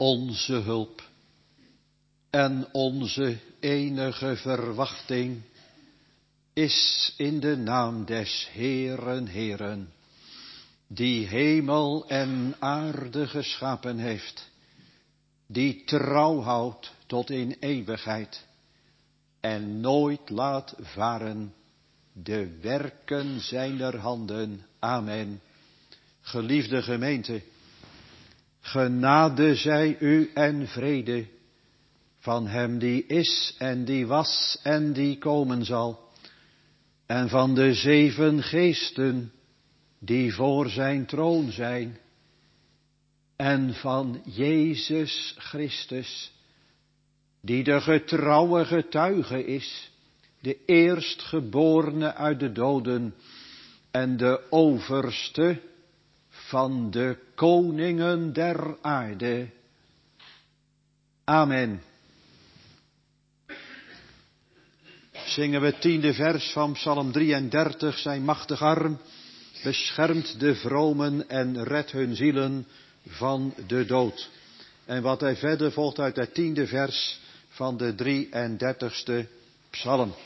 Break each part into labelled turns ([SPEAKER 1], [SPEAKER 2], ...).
[SPEAKER 1] Onze hulp en onze enige verwachting is in de naam des Heeren, Heeren, die hemel en aarde geschapen heeft, die trouw houdt tot in eeuwigheid en nooit laat varen de werken zijner handen. Amen. Geliefde gemeente, genade zij u en vrede van hem die is en die was en die komen zal, en van de 7 geesten die voor zijn troon zijn, en van Jezus Christus, die de getrouwe getuige is, de eerstgeborene uit de doden en de overste van de koningen der aarde. Amen. Zingen we het 10e vers van Psalm 33, zijn machtig arm beschermt de vromen en redt hun zielen van de dood. En wat hij verder volgt uit het 10e vers van de 33ste psalm.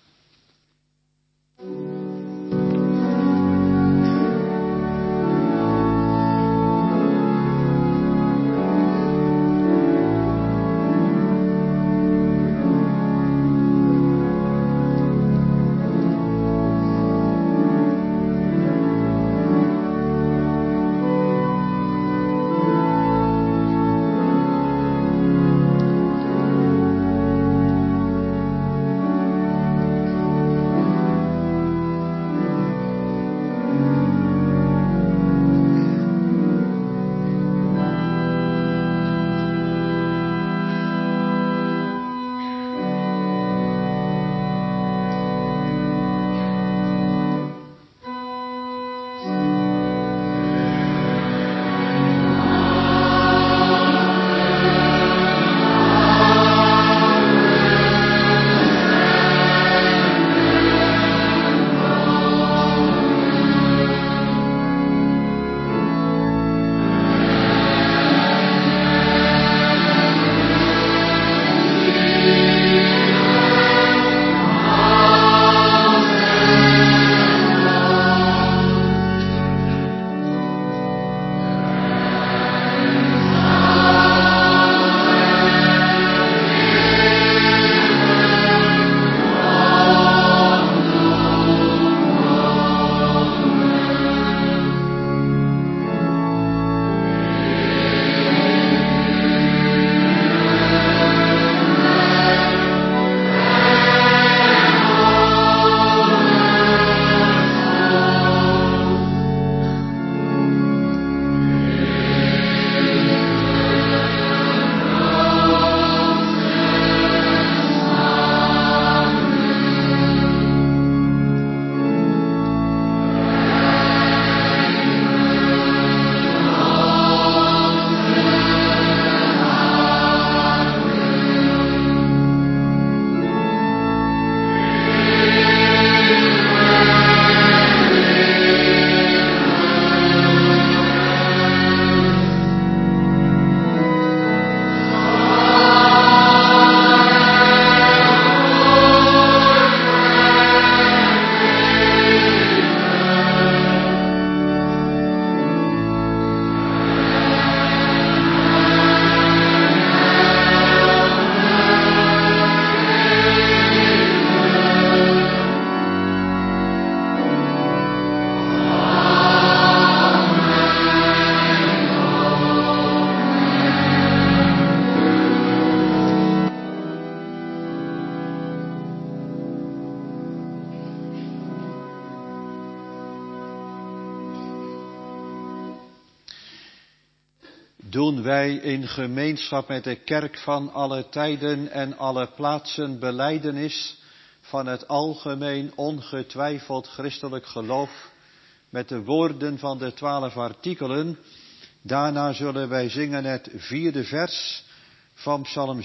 [SPEAKER 1] Doen wij in gemeenschap met de kerk van alle tijden en alle plaatsen belijdenis van het algemeen ongetwijfeld christelijk geloof met de woorden van de 12 artikelen. Daarna zullen wij zingen het 4e vers van Psalm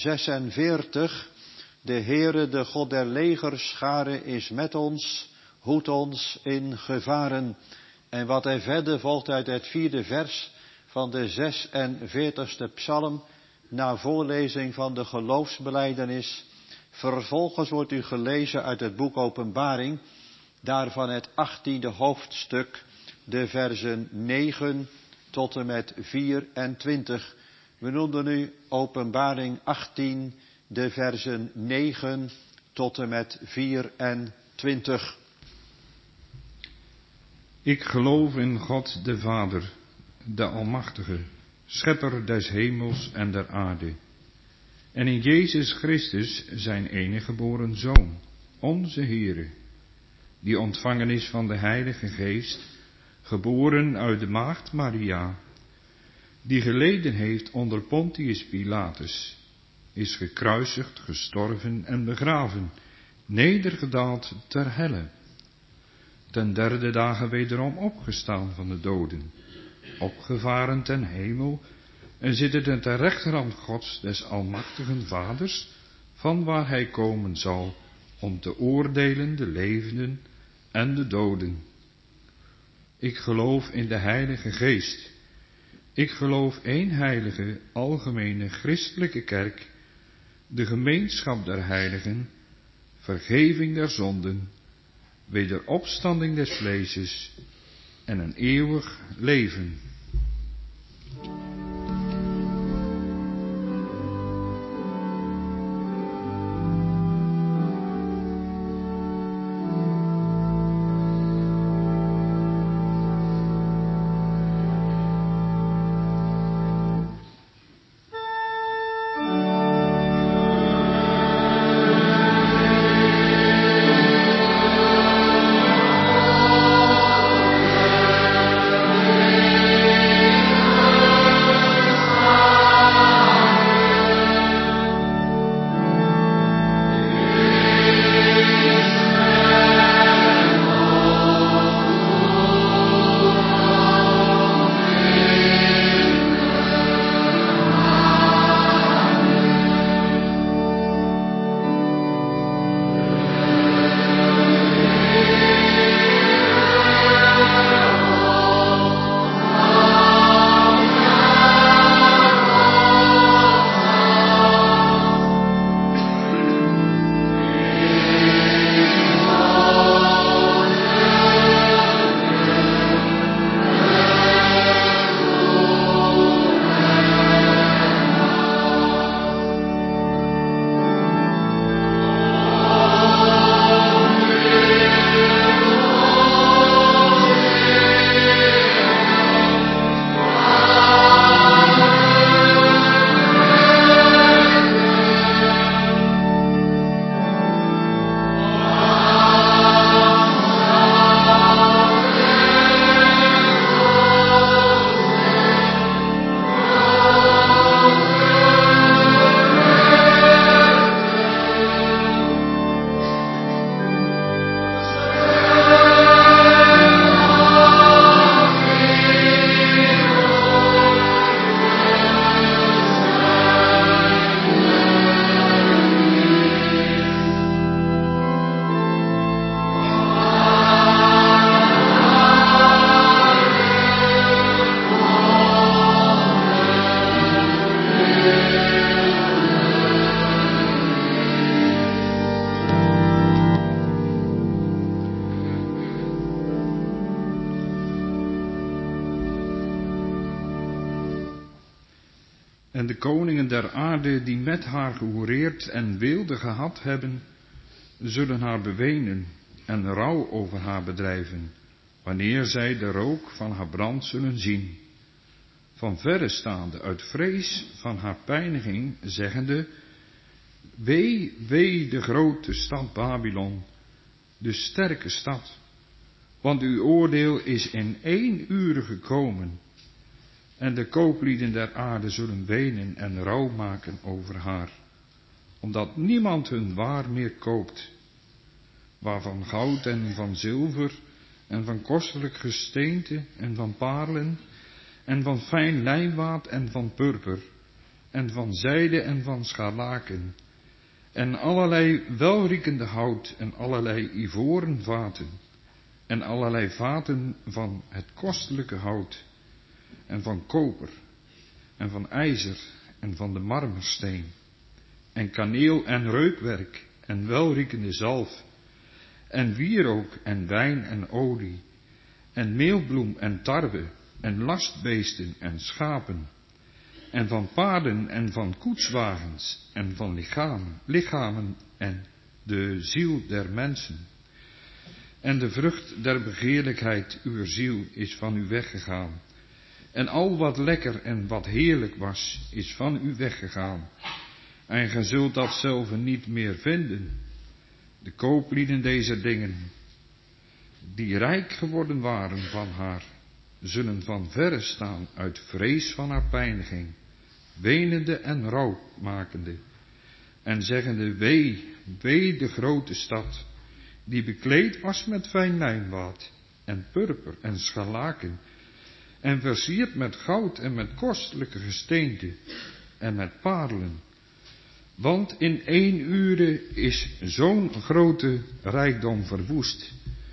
[SPEAKER 1] 46. De Heere, de God der legerscharen, is met ons, hoedt ons in gevaren. En wat er verder volgt uit het 4e vers van de 46e psalm, na voorlezing van de geloofsbelijdenis. Vervolgens wordt u gelezen uit het boek Openbaring, daarvan het 18e hoofdstuk, de versen 9 tot en met 24. We noemden nu Openbaring 18, de versen 9 tot en met 24.
[SPEAKER 2] Ik geloof in God de Vader, de Almachtige, Schepper des hemels en der aarde. En in Jezus Christus, zijn enige geboren Zoon, onze Heere, die ontvangen is van de Heilige Geest, geboren uit de maagd Maria, die geleden heeft onder Pontius Pilatus, is gekruisigd, gestorven en begraven, nedergedaald ter helle, ten derde dagen wederom opgestaan van de doden, opgevaren ten hemel en zittende ter rechterhand Gods des almachtigen Vaders, van waar hij komen zal om te oordelen de levenden en de doden. Ik geloof in de Heilige Geest. Ik geloof één heilige, algemene, christelijke kerk, de gemeenschap der heiligen, vergeving der zonden, wederopstanding des vleeses en een eeuwig leven. En de koningen der aarde die met haar gehoereerd en weelde gehad hebben, zullen haar bewenen en rouw over haar bedrijven, wanneer zij de rook van haar brand zullen zien. Van verre staande uit vrees van haar pijniging, zeggende: Wee, wee de grote stad Babylon, de sterke stad, want uw oordeel is in 1 uur gekomen. En de kooplieden der aarde zullen wenen en rouw maken over haar, omdat niemand hun waar meer koopt, waarvan goud en van zilver en van kostelijk gesteente en van parelen en van fijn lijnwaad en van purper en van zijde en van scharlaken en allerlei welriekende hout en allerlei ivoren vaten en allerlei vaten van het kostelijke hout en van koper en van ijzer en van de marmersteen, en kaneel en reukwerk, en welriekende zalf, en wierook en wijn en olie, en meelbloem en tarwe, en lastbeesten en schapen, en van paarden en van koetswagens, en van lichamen en de ziel der mensen. En de vrucht der begeerlijkheid uw ziel is van u weggegaan. En al wat lekker en wat heerlijk was, is van u weggegaan. En gij zult dat zelf niet meer vinden. De kooplieden deze dingen, die rijk geworden waren van haar, zullen van verre staan uit vrees van haar pijniging, wenende en rouwmakende, en zeggende, wee, wee de grote stad, die bekleed was met fijn lijnwaad, en purper en scharlaken, en versierd met goud en met kostelijke gesteenten, en met parelen. Want in 1 uur is zo'n grote rijkdom verwoest.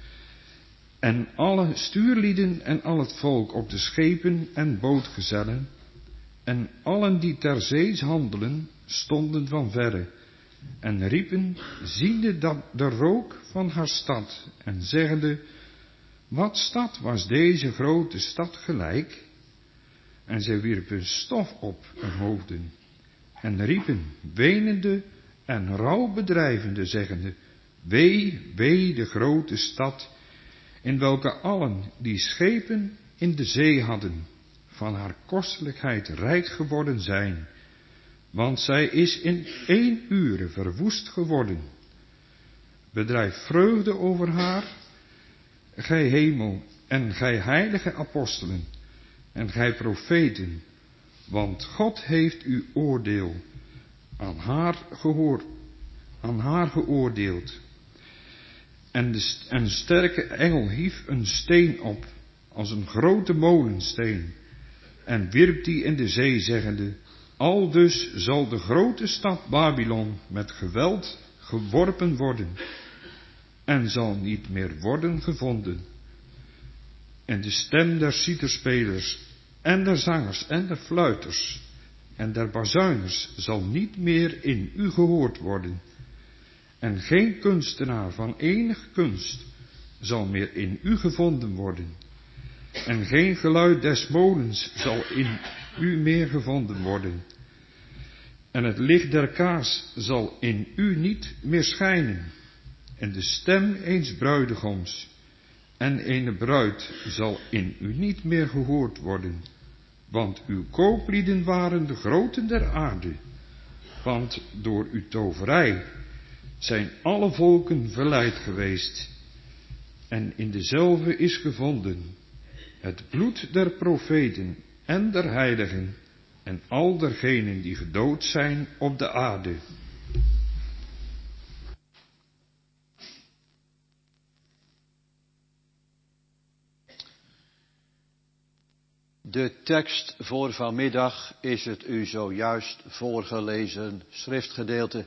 [SPEAKER 2] En alle stuurlieden en al het volk op de schepen en bootgezellen, en allen die ter zees handelen, stonden van verre, en riepen, ziende dat de rook van haar stad, en zeggende, wat stad was deze grote stad gelijk? En zij wierpen stof op hun hoofden, en riepen, wenende en rouwbedrijvende, zeggende, wee, wee de grote stad, in welke allen die schepen in de zee hadden, van haar kostelijkheid rijk geworden zijn, want zij is in 1 uur verwoest geworden. Bedrijf vreugde over haar, gij hemel, en gij heilige apostelen, en gij profeten, want God heeft uw oordeel aan haar geoordeeld. En een sterke engel hief een steen op, als een grote molensteen, en wierp die in de zee, zeggende, aldus zal de grote stad Babylon met geweld geworpen worden, en zal niet meer worden gevonden. En de stem der citerspelers, en der zangers, en der fluiters, en der bazuiners zal niet meer in u gehoord worden. En geen kunstenaar van enige kunst zal meer in u gevonden worden. En geen geluid des molens zal in u meer gevonden worden. En het licht der kaars zal in u niet meer schijnen. En de stem eens bruidegoms en ene bruid zal in u niet meer gehoord worden. Want uw kooplieden waren de groten der aarde. Want door uw toverij zijn alle volken verleid geweest. En in dezelfde is gevonden het bloed der profeten en der heiligen en al dergenen die gedood zijn op de aarde.
[SPEAKER 1] De tekst voor vanmiddag is het u zojuist voorgelezen schriftgedeelte.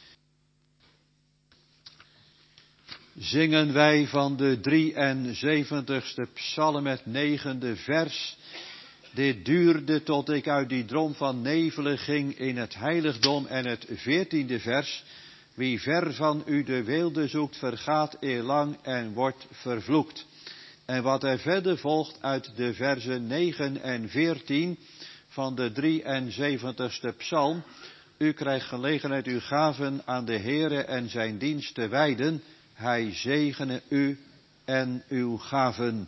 [SPEAKER 1] Zingen wij van de 73ste psalm het 9e vers. Dit duurde tot ik uit die drom van nevelen ging in het heiligdom, en het 14e vers. Wie ver van u de weelde zoekt, vergaat eerlang en wordt vervloekt. En wat er verder volgt uit de versen 9 en 14 van de 73ste psalm. U krijgt gelegenheid uw gaven aan de Heere en zijn dienst te wijden. Hij zegene u en uw gaven.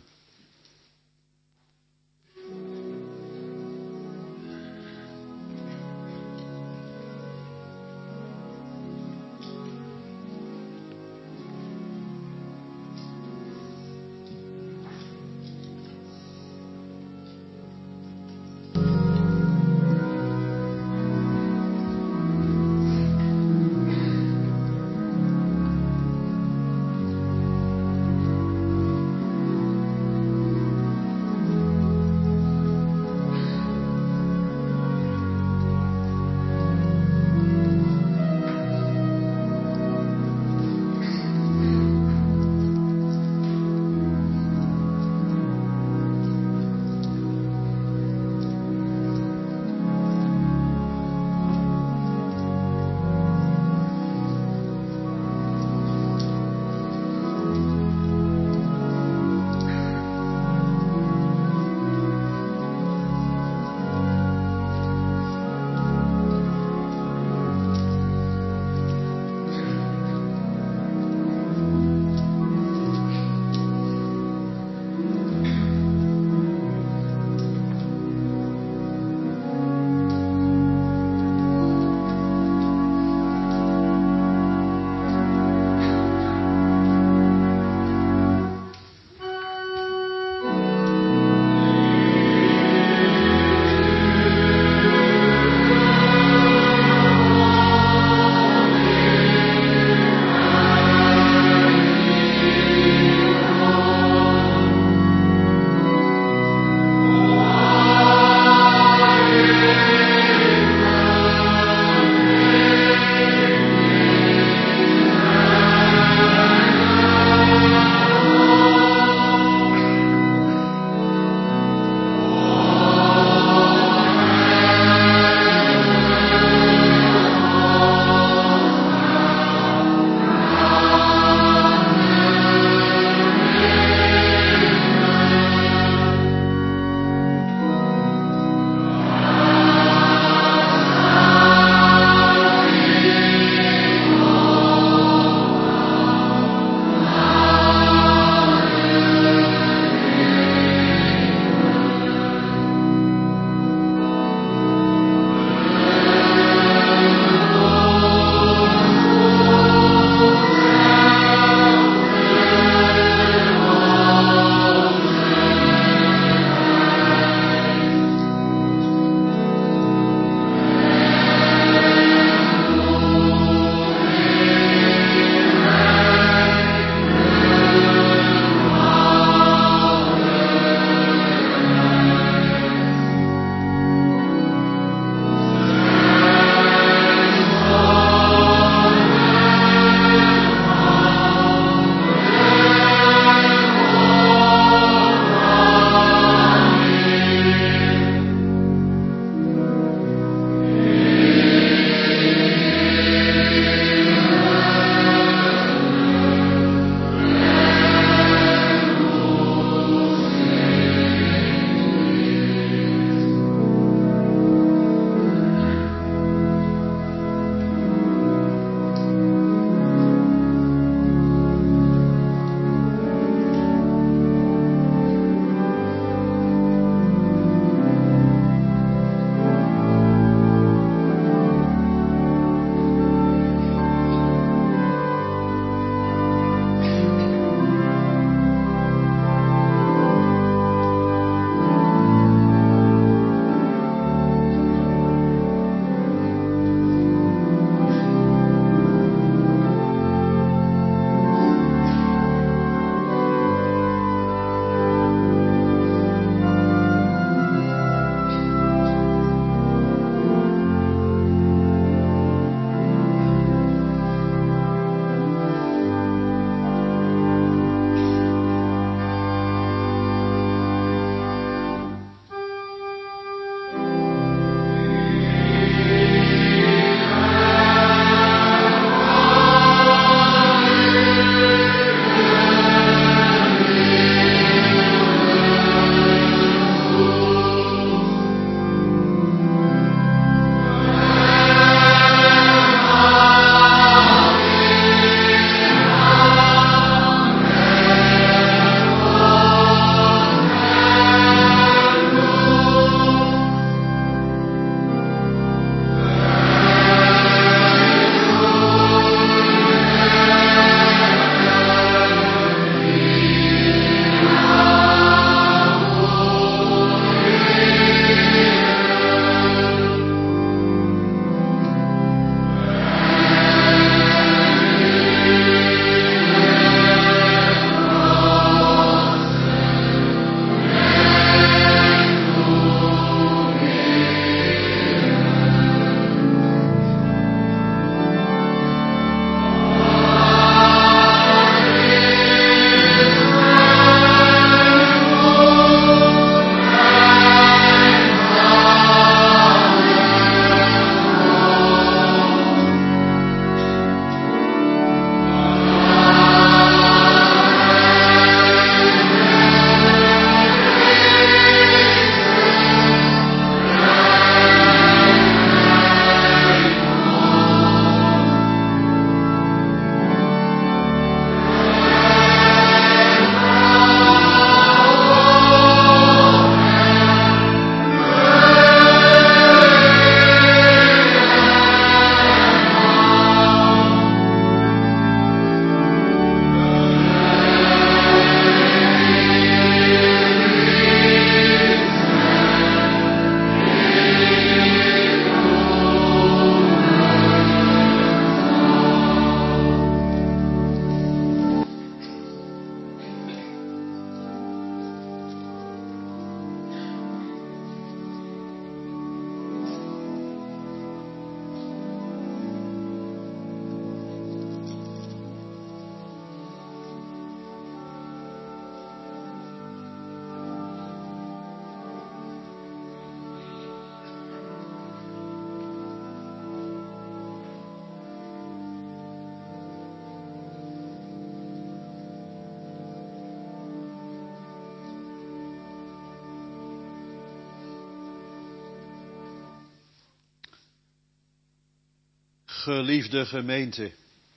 [SPEAKER 1] Geliefde gemeente,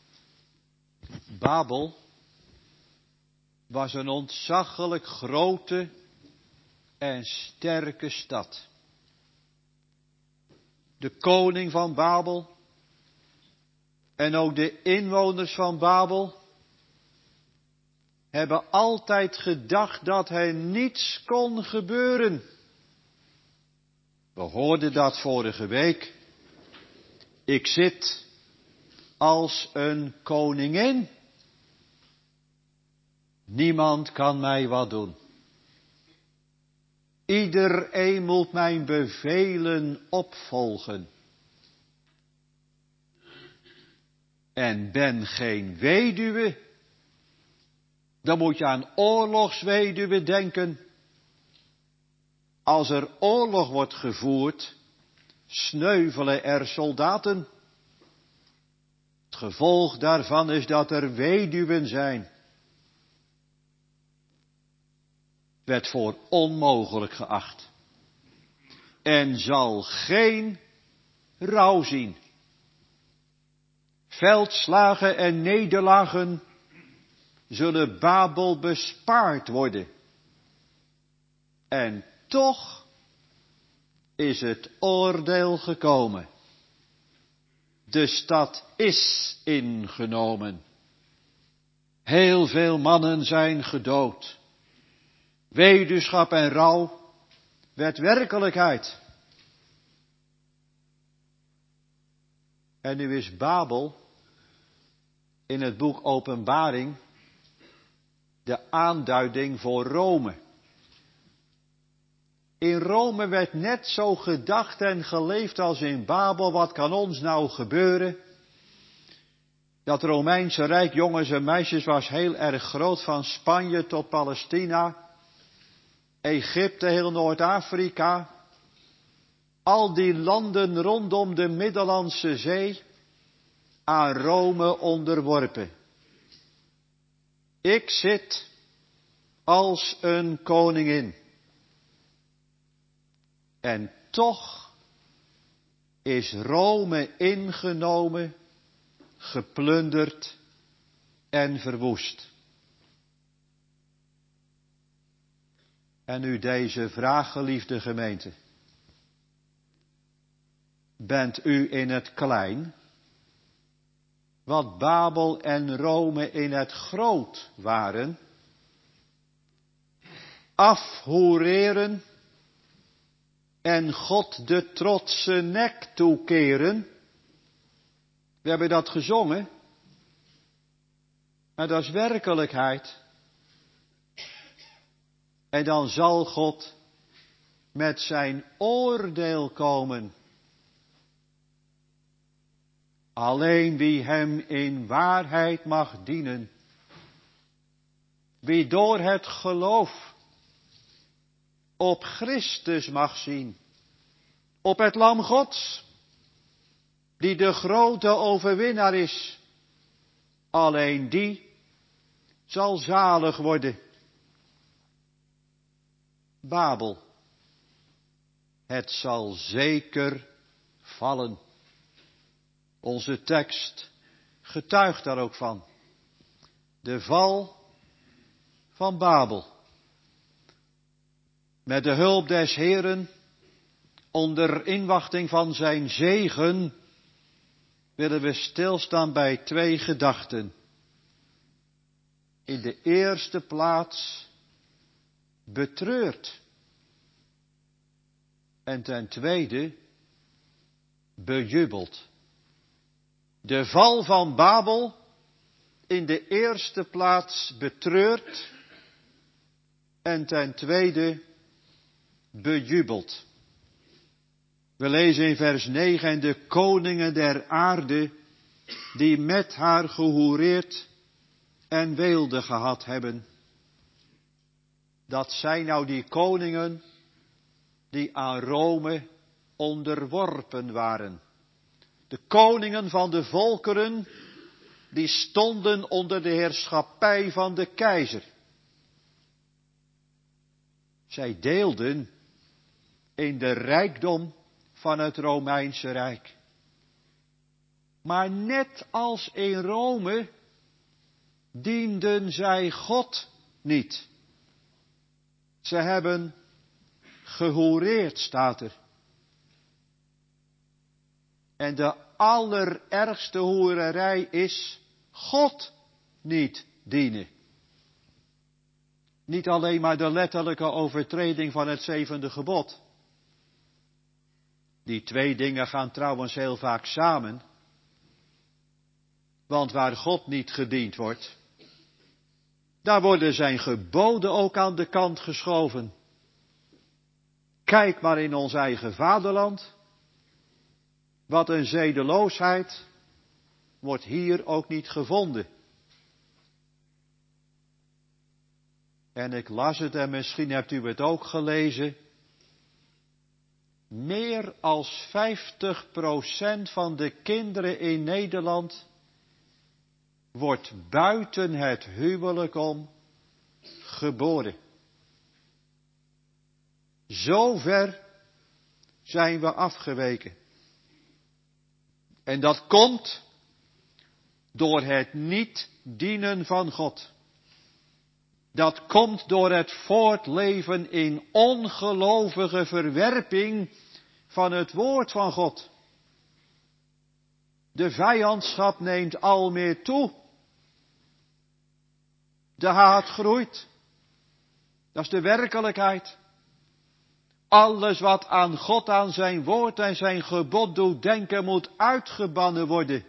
[SPEAKER 1] Babel was een ontzaglijk grote en sterke stad. De koning van Babel en ook de inwoners van Babel hebben altijd gedacht dat er niets kon gebeuren. We hoorden dat vorige week. Ik zit als een koningin. Niemand kan mij wat doen. Iedereen moet mijn bevelen opvolgen. En ben geen weduwe. Dan moet je aan oorlogsweduwe denken. Als er oorlog wordt gevoerd, sneuvelen er soldaten. Het gevolg daarvan is dat er weduwen zijn. Werd voor onmogelijk geacht. En zal geen rouw zien. Veldslagen en nederlagen zullen Babel bespaard worden. En toch is het oordeel gekomen. De stad is ingenomen. Heel veel mannen zijn gedood. Weduwschap en rouw werd werkelijkheid. En nu is Babel in het boek Openbaring de aanduiding voor Rome. In Rome werd net zo gedacht en geleefd als in Babel. Wat kan ons nou gebeuren? Dat Romeinse Rijk, jongens en meisjes, was heel erg groot, van Spanje tot Palestina, Egypte, heel Noord-Afrika. Al die landen rondom de Middellandse Zee aan Rome onderworpen. Ik zit als een koningin. En toch is Rome ingenomen, geplunderd en verwoest. En nu deze vraag, geliefde gemeente. Bent u in het klein wat Babel en Rome in het groot waren? Afhoereren en God de trotse nek toekeren. We hebben dat gezongen. Maar dat is werkelijkheid. En dan zal God met zijn oordeel komen. Alleen wie hem in waarheid mag dienen. Wie door het geloof op Christus mag zien. Op het Lam Gods. Die de grote overwinnaar is. Alleen die zal zalig worden. Babel. Het zal zeker vallen. Onze tekst getuigt daar ook van. De val van Babel. Met de hulp des Heeren, onder inwachting van zijn zegen, willen we stilstaan bij 2 gedachten. In de eerste plaats betreurd. En ten tweede bejubeld. De val van Babel in de eerste plaats betreurd en ten tweede bejubeld. We lezen in vers 9, en de koningen der aarde die met haar gehoereerd en weelde gehad hebben. Dat zijn nou die koningen die aan Rome onderworpen waren. De koningen van de volkeren, die stonden onder de heerschappij van de keizer. Zij deelden in de rijkdom van het Romeinse Rijk. Maar net als in Rome dienden zij God niet. Ze hebben gehoereerd, staat er. En de allerergste hoererij is God niet dienen. Niet alleen maar de letterlijke overtreding van het 7e gebod. Die twee dingen gaan trouwens heel vaak samen. Want waar God niet gediend wordt, daar worden zijn geboden ook aan de kant geschoven. Kijk maar in ons eigen vaderland. Wat een zedeloosheid wordt hier ook niet gevonden. En ik las het en misschien hebt u het ook gelezen. Meer als 50% van de kinderen in Nederland wordt buiten het huwelijk om geboren. Zo ver zijn we afgeweken. En dat komt door het niet dienen van God. Dat komt door het voortleven in ongelovige verwerping van het woord van God. De vijandschap neemt al meer toe. De haat groeit. Dat is de werkelijkheid. Alles wat aan God, aan zijn woord en zijn gebod doet denken, moet uitgebannen worden.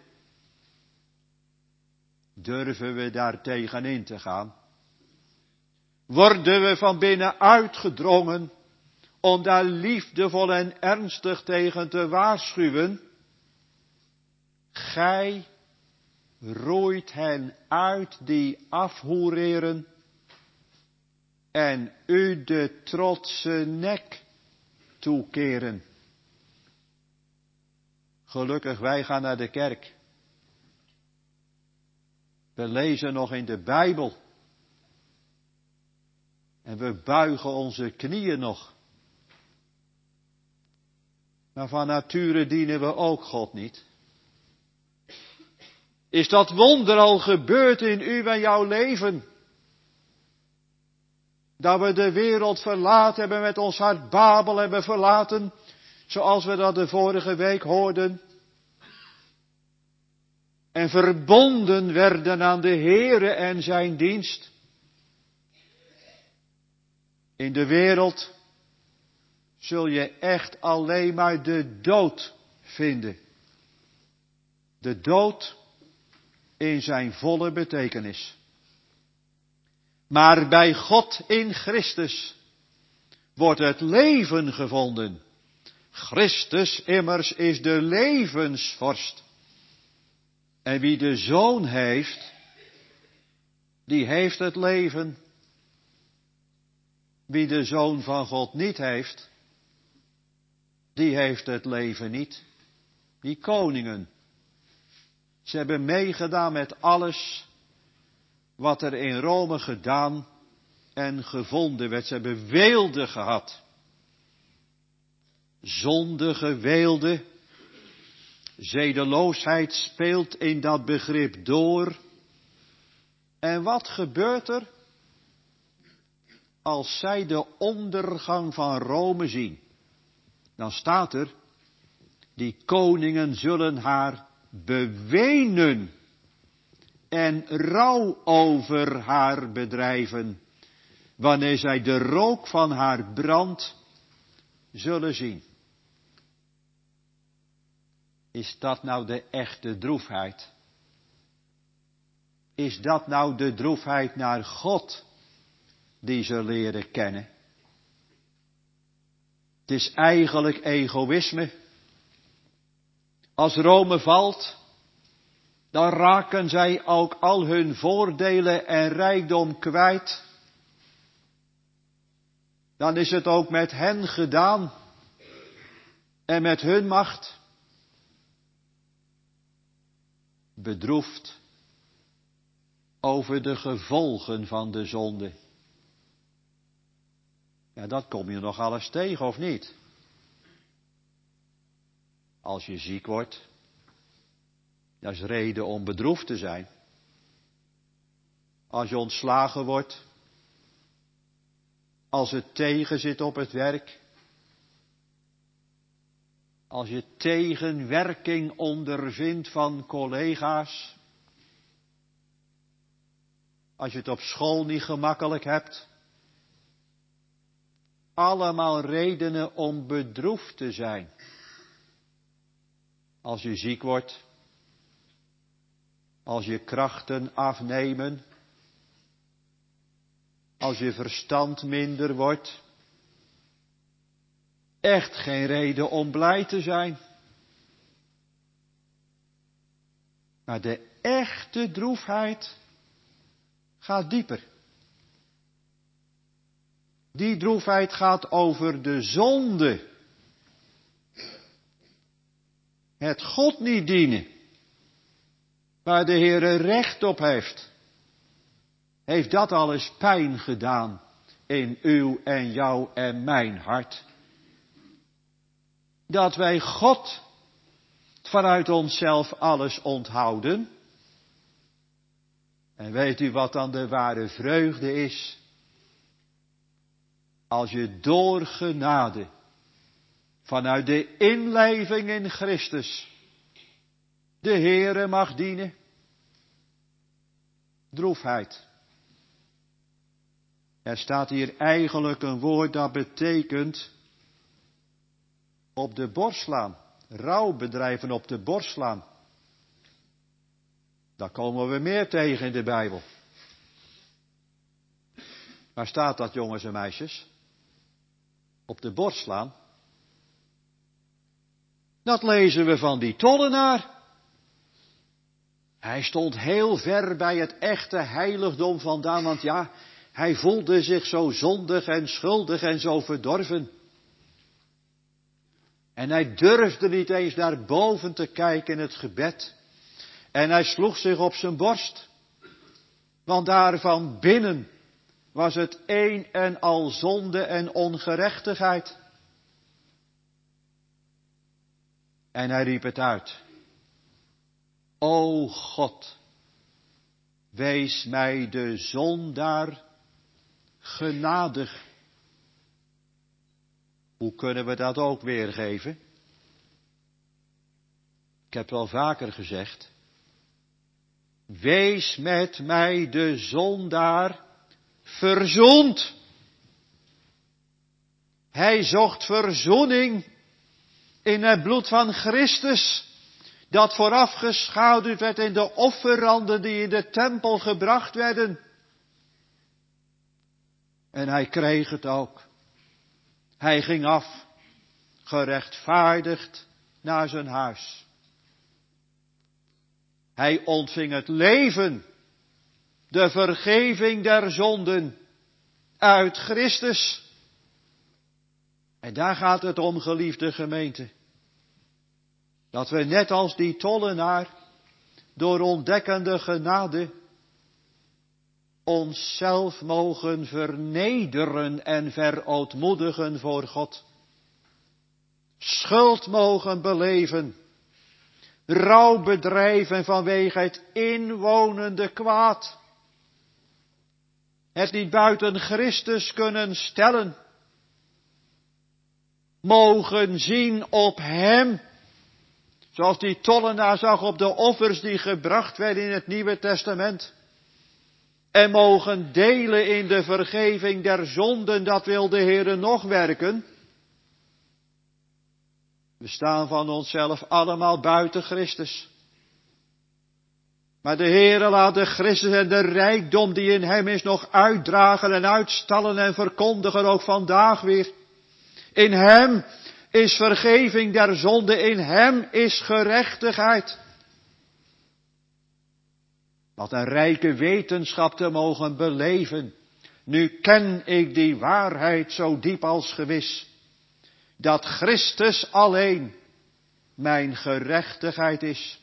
[SPEAKER 1] Durven we daar tegenin te gaan? Worden we van binnen uitgedrongen om daar liefdevol en ernstig tegen te waarschuwen? Gij roeit hen uit die afhoereren en u de trotse nek toekeren. Gelukkig, wij gaan naar de kerk. We lezen nog in de Bijbel. En we buigen onze knieën nog. Maar van nature dienen we ook God niet. Is dat wonder al gebeurd in uw en jouw leven? Dat we de wereld verlaten hebben, met ons hart Babel hebben verlaten, zoals we dat de vorige week hoorden. En verbonden werden aan de Heere en zijn dienst. In de wereld zul je echt alleen maar de dood vinden. De dood in zijn volle betekenis. Maar bij God in Christus wordt het leven gevonden. Christus immers is de levensvorst. En wie de Zoon heeft, die heeft het leven. Wie de Zoon van God niet heeft, die heeft het leven niet. Die koningen, ze hebben meegedaan met alles wat er in Rome gedaan en gevonden werd. Ze hebben weelde gehad. Zondige weelde. Zedeloosheid speelt in dat begrip door. En wat gebeurt er als zij de ondergang van Rome zien? Dan staat er, die koningen zullen haar bewenen en rouw over haar bedrijven, wanneer zij de rook van haar brand zullen zien. Is dat nou de echte droefheid? Is dat nou de droefheid naar God die ze leren kennen? Het is eigenlijk egoïsme. Als Rome valt, dan raken zij ook al hun voordelen en rijkdom kwijt. Dan is het ook met hen gedaan en met hun macht. Bedroefd over de gevolgen van de zonde. Ja, dat kom je nog alles tegen, of niet? Als je ziek wordt. Dat is reden om bedroefd te zijn. Als je ontslagen wordt. Als het tegen zit op het werk. Als je tegenwerking ondervindt van collega's. Als je het op school niet gemakkelijk hebt. Allemaal redenen om bedroefd te zijn. Als je ziek wordt. Als je krachten afnemen. Als je verstand minder wordt. Echt geen reden om blij te zijn. Maar de echte droefheid gaat dieper. Die droefheid gaat over de zonde. Het God niet dienen. Waar de Heere recht op heeft. Heeft dat alles pijn gedaan in uw en jouw en mijn hart? Dat wij God vanuit onszelf alles onthouden. En weet u wat dan de ware vreugde is? Als je door genade, vanuit de inleving in Christus, de Heere mag dienen. Droefheid. Er staat hier eigenlijk een woord dat betekent op de borst slaan. Rouwbedrijven op de borst slaan. Daar komen we meer tegen in de Bijbel. Waar staat dat, jongens en meisjes? Op de borst slaan. Dat lezen we van die tollenaar. Hij stond heel ver bij het echte heiligdom vandaan, want ja, hij voelde zich zo zondig en schuldig en zo verdorven. En hij durfde niet eens naar boven te kijken in het gebed. En hij sloeg zich op zijn borst. Want daar van binnen was het een en al zonde en ongerechtigheid. En hij riep het uit. O God, wees mij de zondaar genadig. Hoe kunnen we dat ook weergeven? Ik heb wel vaker gezegd. Wees met mij de zondaar verzoend. Hij zocht verzoening in het bloed van Christus. Dat vooraf geschaduwd werd in de offeranden die in de tempel gebracht werden. En hij kreeg het ook. Hij ging af, gerechtvaardigd naar zijn huis. Hij ontving het leven, de vergeving der zonden uit Christus. En daar gaat het om, geliefde gemeente. Dat we net als die tollenaar, door ontdekkende genade, onszelf mogen vernederen en verootmoedigen voor God. Schuld mogen beleven. Rouw bedrijven vanwege het inwonende kwaad. Het niet buiten Christus kunnen stellen. Mogen zien op Hem. Zoals die tollenaar zag op de offers die gebracht werden in het Nieuwe Testament. En mogen delen in de vergeving der zonden, dat wil de Heere nog werken. We staan van onszelf allemaal buiten Christus. Maar de Heere laat de Christus en de rijkdom die in hem is nog uitdragen en uitstallen en verkondigen ook vandaag weer. In hem is vergeving der zonde, in hem is gerechtigheid. Wat een rijke wetenschap te mogen beleven. Nu ken ik die waarheid zo diep als gewis. Dat Christus alleen mijn gerechtigheid is.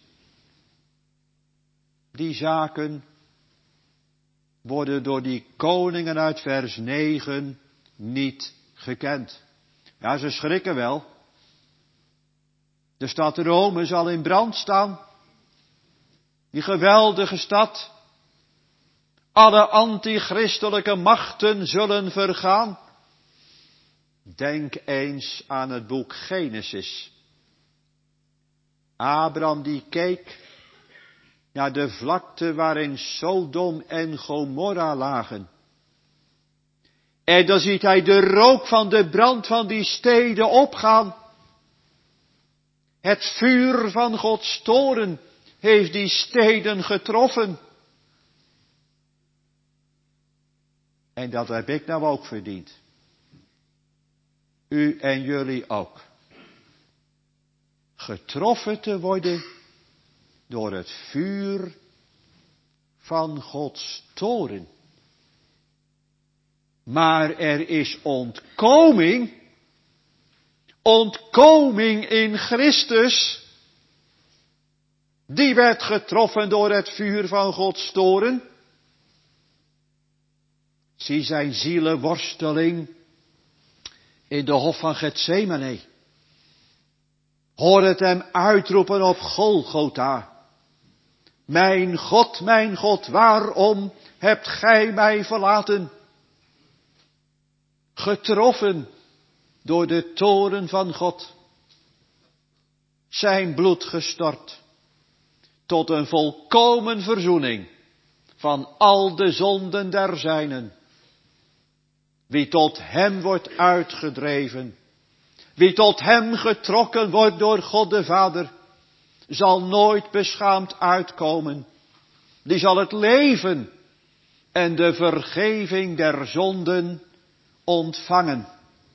[SPEAKER 1] Die zaken worden door die koningen uit vers 9 niet gekend. Ja, ze schrikken wel. De stad Rome zal in brand staan. Die geweldige stad. Alle antichristelijke machten zullen vergaan. Denk eens aan het boek Genesis. Abraham die keek naar de vlakte waarin Sodom en Gomorra lagen. En dan ziet hij de rook van de brand van die steden opgaan. Het vuur van Gods toorn heeft die steden getroffen. En dat heb ik nou ook verdiend. U en jullie ook. Getroffen te worden door het vuur van Gods toorn. Maar er is ontkoming. Ontkoming in Christus. Die werd getroffen door het vuur van Gods toorn. Zie zijn zielenworsteling in de hof van Getsemane. Hoor het hem uitroepen op Golgotha. Mijn God, waarom hebt gij mij verlaten? Getroffen door de toorn van God. Zijn bloed gestort. Tot een volkomen verzoening van al de zonden der zijnen. Wie tot hem wordt uitgedreven, wie tot hem getrokken wordt door God de Vader, zal nooit beschaamd uitkomen. Die zal het leven en de vergeving der zonden ontvangen.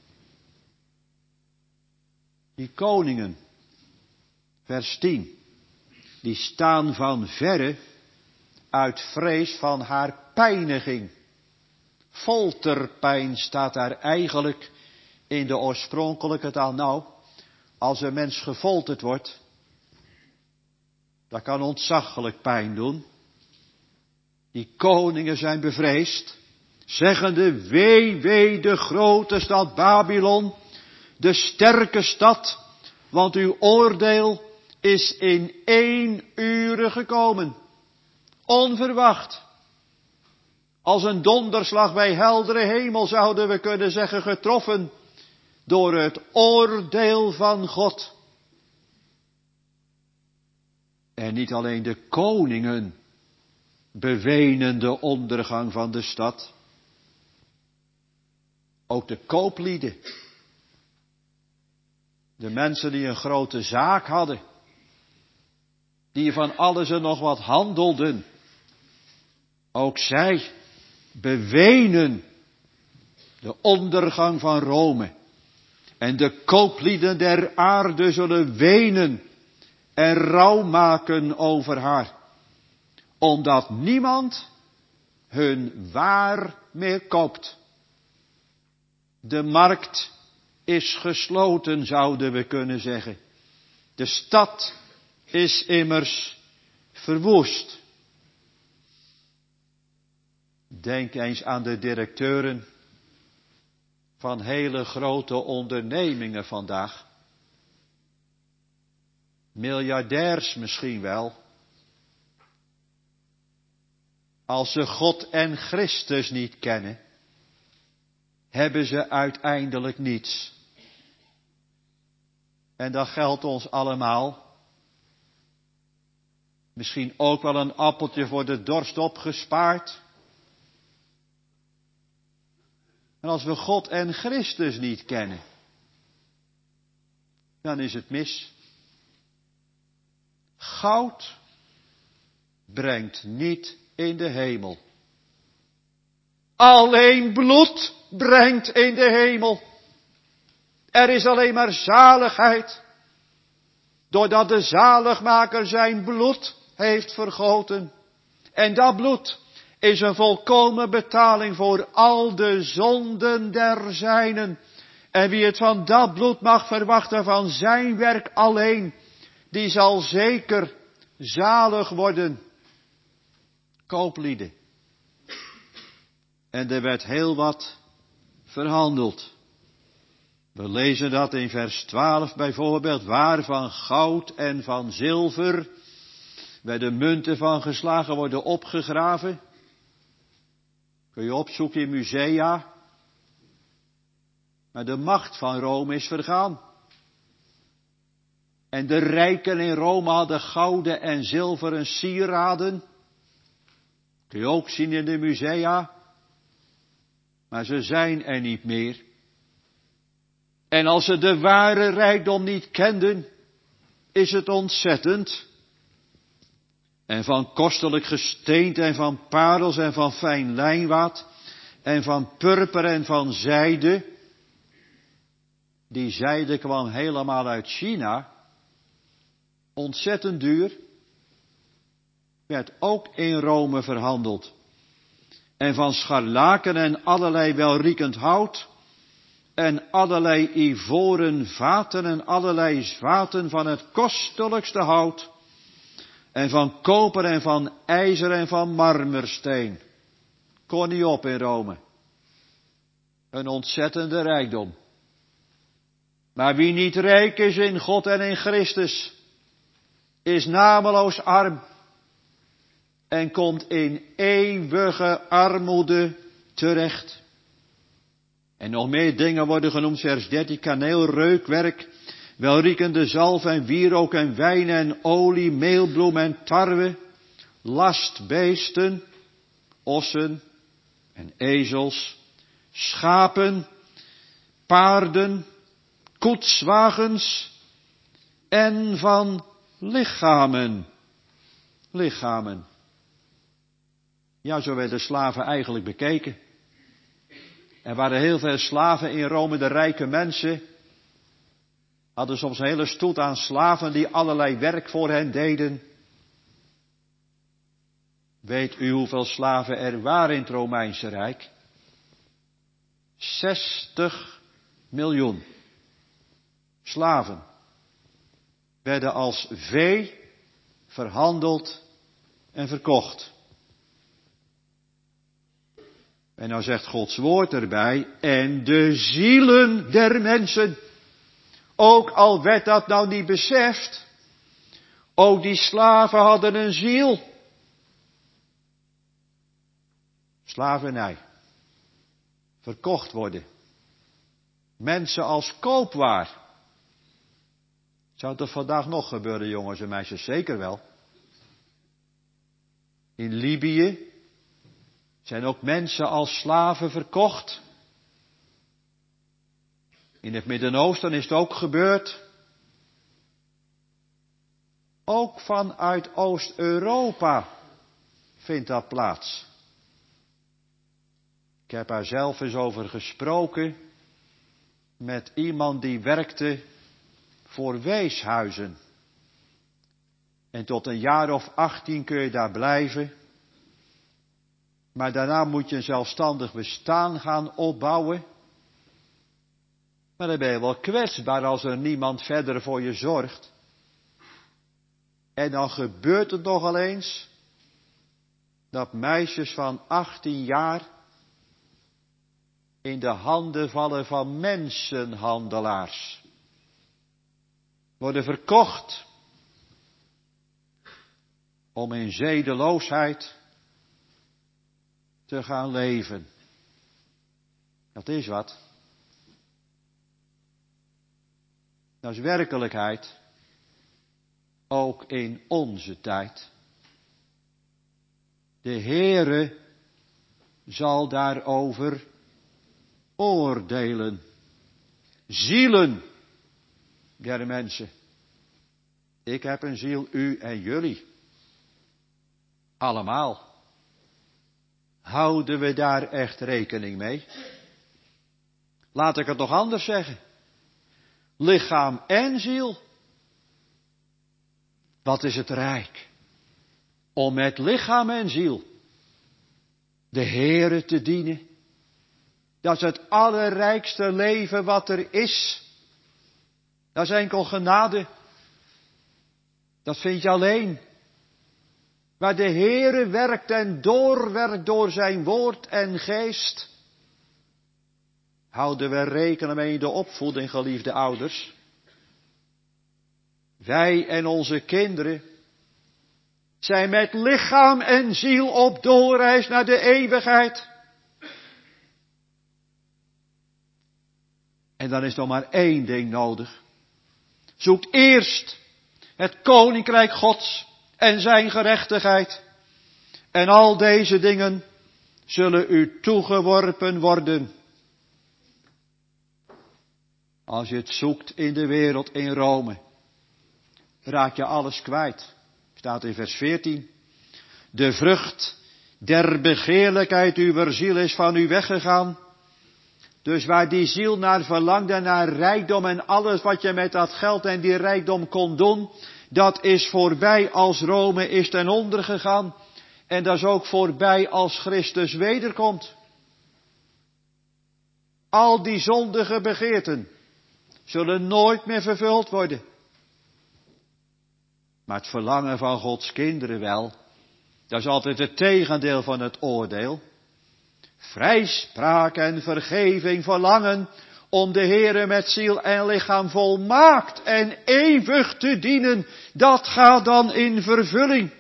[SPEAKER 1] Die koningen, vers 10, die staan van verre uit vrees van haar pijniging. Folterpijn staat daar eigenlijk in de oorspronkelijke taal. Nou, als een mens gefolterd wordt, dat kan ontzaglijk pijn doen. Die koningen zijn bevreesd, zeggende, wee, wee de grote stad Babylon, de sterke stad, want uw oordeel is in 1 uur gekomen. Onverwacht. Als een donderslag bij heldere hemel zouden we kunnen zeggen, getroffen door het oordeel van God. En niet alleen de koningen bewenen de ondergang van de stad. Ook de kooplieden. De mensen die een grote zaak hadden. Die van alles en nog wat handelden. Ook zij bewenen de ondergang van Rome. En de kooplieden der aarde zullen wenen en rouw maken over haar. Omdat niemand hun waar meer koopt. De markt is gesloten, zouden we kunnen zeggen. De stad is immers verwoest. Denk eens aan de directeuren van hele grote ondernemingen vandaag. Miljardairs misschien wel. Als ze God en Christus niet kennen, hebben ze uiteindelijk niets. En dat geldt ons allemaal. Misschien ook wel een appeltje voor de dorst opgespaard. En als we God en Christus niet kennen, dan is het mis. Goud brengt niet in de hemel. Alleen bloed brengt in de hemel. Er is alleen maar zaligheid, doordat de zaligmaker zijn bloed heeft vergoten. En dat bloed is een volkomen betaling voor al de zonden der zijnen. En wie het van dat bloed mag verwachten van zijn werk alleen, die zal zeker zalig worden. Kooplieden. En er werd heel wat verhandeld. We lezen dat in vers 12 bijvoorbeeld, waar van goud en van zilver waar de munten van geslagen worden opgegraven. Kun je opzoeken in musea. Maar de macht van Rome is vergaan. En de rijken in Rome hadden gouden en zilveren sieraden. Kun je ook zien in de musea. Maar ze zijn er niet meer. En als ze de ware rijkdom niet kenden, is het ontzettend. En van kostelijk gesteente en van parels en van fijn lijnwaad en van purper en van zijde. Die zijde kwam helemaal uit China. Ontzettend duur. Werd ook in Rome verhandeld. En van scharlaken en allerlei welriekend hout. En allerlei ivoren vaten en allerlei vaten van het kostelijkste hout. En van koper en van ijzer en van marmersteen. Kon niet op in Rome. Een ontzettende rijkdom. Maar wie niet rijk is in God en in Christus, is nameloos arm. En komt in eeuwige armoede terecht. En nog meer dingen worden genoemd, vers 13, kaneel, reukwerk, welriekende zalf en wierook en wijn en olie, meelbloem en tarwe, lastbeesten, ossen en ezels, schapen, paarden, koetswagens en van lichamen. Lichamen. Ja, zo werden slaven eigenlijk bekeken. Er waren heel veel slaven in Rome, de rijke mensen hadden soms een hele stoet aan slaven die allerlei werk voor hen deden. Weet u hoeveel slaven er waren in het Romeinse Rijk? 60 miljoen. Slaven werden als vee verhandeld en verkocht. En nou zegt Gods woord erbij, en de zielen der mensen, ook al werd dat nou niet beseft, ook die slaven hadden een ziel. Slavernij. Verkocht worden. Mensen als koopwaar. Zou het vandaag nog gebeuren, jongens en meisjes? Zeker wel. In Libië zijn ook mensen als slaven verkocht. In het Midden-Oosten is het ook gebeurd. Ook vanuit Oost-Europa vindt dat plaats. Ik heb daar zelf eens over gesproken met iemand die werkte voor weeshuizen. En tot een jaar of 18 kun je daar blijven. Maar daarna moet je een zelfstandig bestaan gaan opbouwen. Maar dan ben je wel kwetsbaar als er niemand verder voor je zorgt. En dan gebeurt het nogal eens dat meisjes van 18 jaar in de handen vallen van mensenhandelaars. Worden verkocht om in zedeloosheid te gaan leven. Dat is wat. Dat is werkelijkheid. Ook in onze tijd. De Heere zal daarover oordelen. Zielen der mensen. Ik heb een ziel, u en jullie. Allemaal. Houden we daar echt rekening mee? Laat ik het nog anders zeggen. Lichaam en ziel. Wat is het rijk? Om met lichaam en ziel de Heere te dienen. Dat is het allerrijkste leven wat er is. Dat is enkel genade. Dat vind je alleen. Waar de Heere werkt en doorwerkt door zijn woord en geest. Houden we rekening mee in de opvoeding, geliefde ouders. Wij en onze kinderen zijn met lichaam en ziel op doorreis naar de eeuwigheid. En dan is er maar één ding nodig. Zoek eerst het koninkrijk Gods en zijn gerechtigheid. En al deze dingen zullen u toegeworpen worden. Als je het zoekt in de wereld, in Rome, raak je alles kwijt. Staat in vers 14. De vrucht der begeerlijkheid uwer ziel is van u weggegaan. Dus waar die ziel naar verlangde, naar rijkdom en alles wat je met dat geld en die rijkdom kon doen, dat is voorbij als Rome is ten onder gegaan. En dat is ook voorbij als Christus wederkomt. Al die zondige begeerten zullen nooit meer vervuld worden. Maar het verlangen van Gods kinderen wel, dat is altijd het tegendeel van het oordeel. Vrijspraak en vergeving verlangen om de Heere met ziel en lichaam volmaakt en eeuwig te dienen, dat gaat dan in vervulling.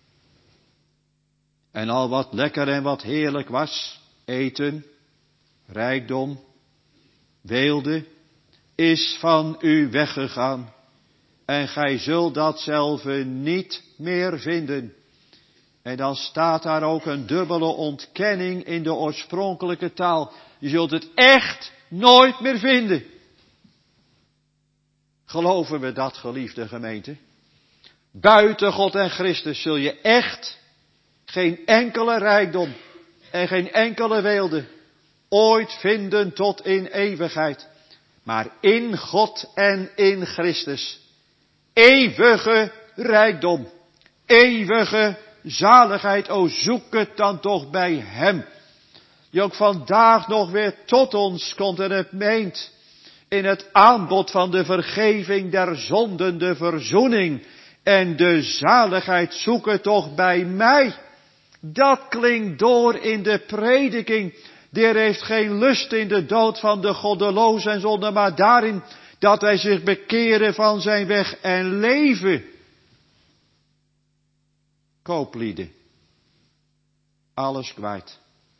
[SPEAKER 1] En al wat lekker en wat heerlijk was, eten, rijkdom, weelde, is van u weggegaan. En gij zult dat zelf niet meer vinden. En dan staat daar ook een dubbele ontkenning in de oorspronkelijke taal. Je zult het echt nooit meer vinden. Geloven we dat, geliefde gemeente? Buiten God en Christus zul je echt geen enkele rijkdom en geen enkele weelde ooit vinden tot in eeuwigheid. Maar in God en in Christus eeuwige rijkdom, eeuwige zaligheid. O, zoek het dan toch bij Hem. Die ook vandaag nog weer tot ons komt en het meent in het aanbod van de vergeving der zonden, de verzoening en de zaligheid. Zoek het toch bij mij. Dat klinkt door in de prediking. De Heer heeft geen lust in de dood van de goddelozen en zonde, maar daarin dat wij zich bekeren van zijn weg en leven. Kooplieden. Alles kwijt.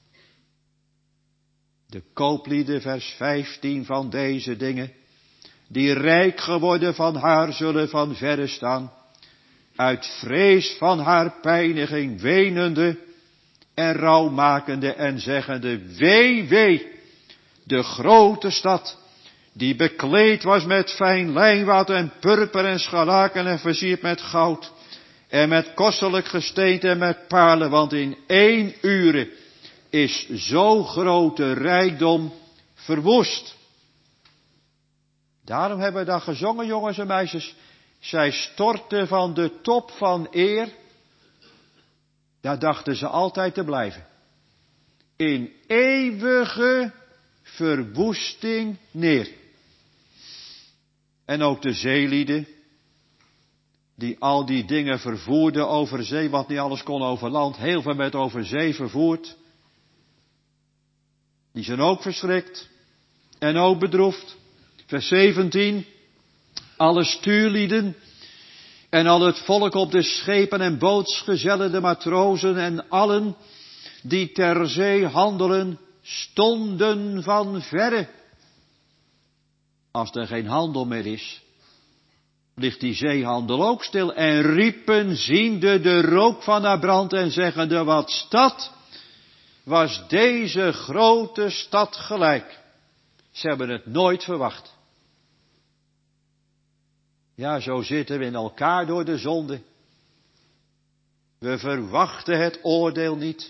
[SPEAKER 1] De kooplieden, vers 15 van deze dingen, die rijk geworden van haar zullen van verre staan, uit vrees van haar pijniging wenende en rouwmakende en zeggende, wee, wee, de grote stad, die bekleed was met fijn lijnwaad en purper en scharlaken en versierd met goud, en met kostelijk gesteente en met paarlen, want in 1 uur is zo grote rijkdom verwoest. Daarom hebben we dat gezongen, jongens en meisjes. Zij stortte van de top van eer. Daar dachten ze altijd te blijven. In eeuwige verwoesting neer. En ook de zeelieden, die al die dingen vervoerden over zee, wat niet alles kon over land, heel veel werd over zee vervoerd. Die zijn ook verschrikt en ook bedroefd. Vers 17, alle stuurlieden en al het volk op de schepen en bootsgezellen, de matrozen en allen die ter zee handelen, stonden van verre. Als er geen handel meer is, ligt die zeehandel ook stil en riepen ziende de rook van haar brand en zeggende, wat stad was deze grote stad gelijk. Ze hebben het nooit verwacht. Ja, zo zitten we in elkaar door de zonde. We verwachten het oordeel niet.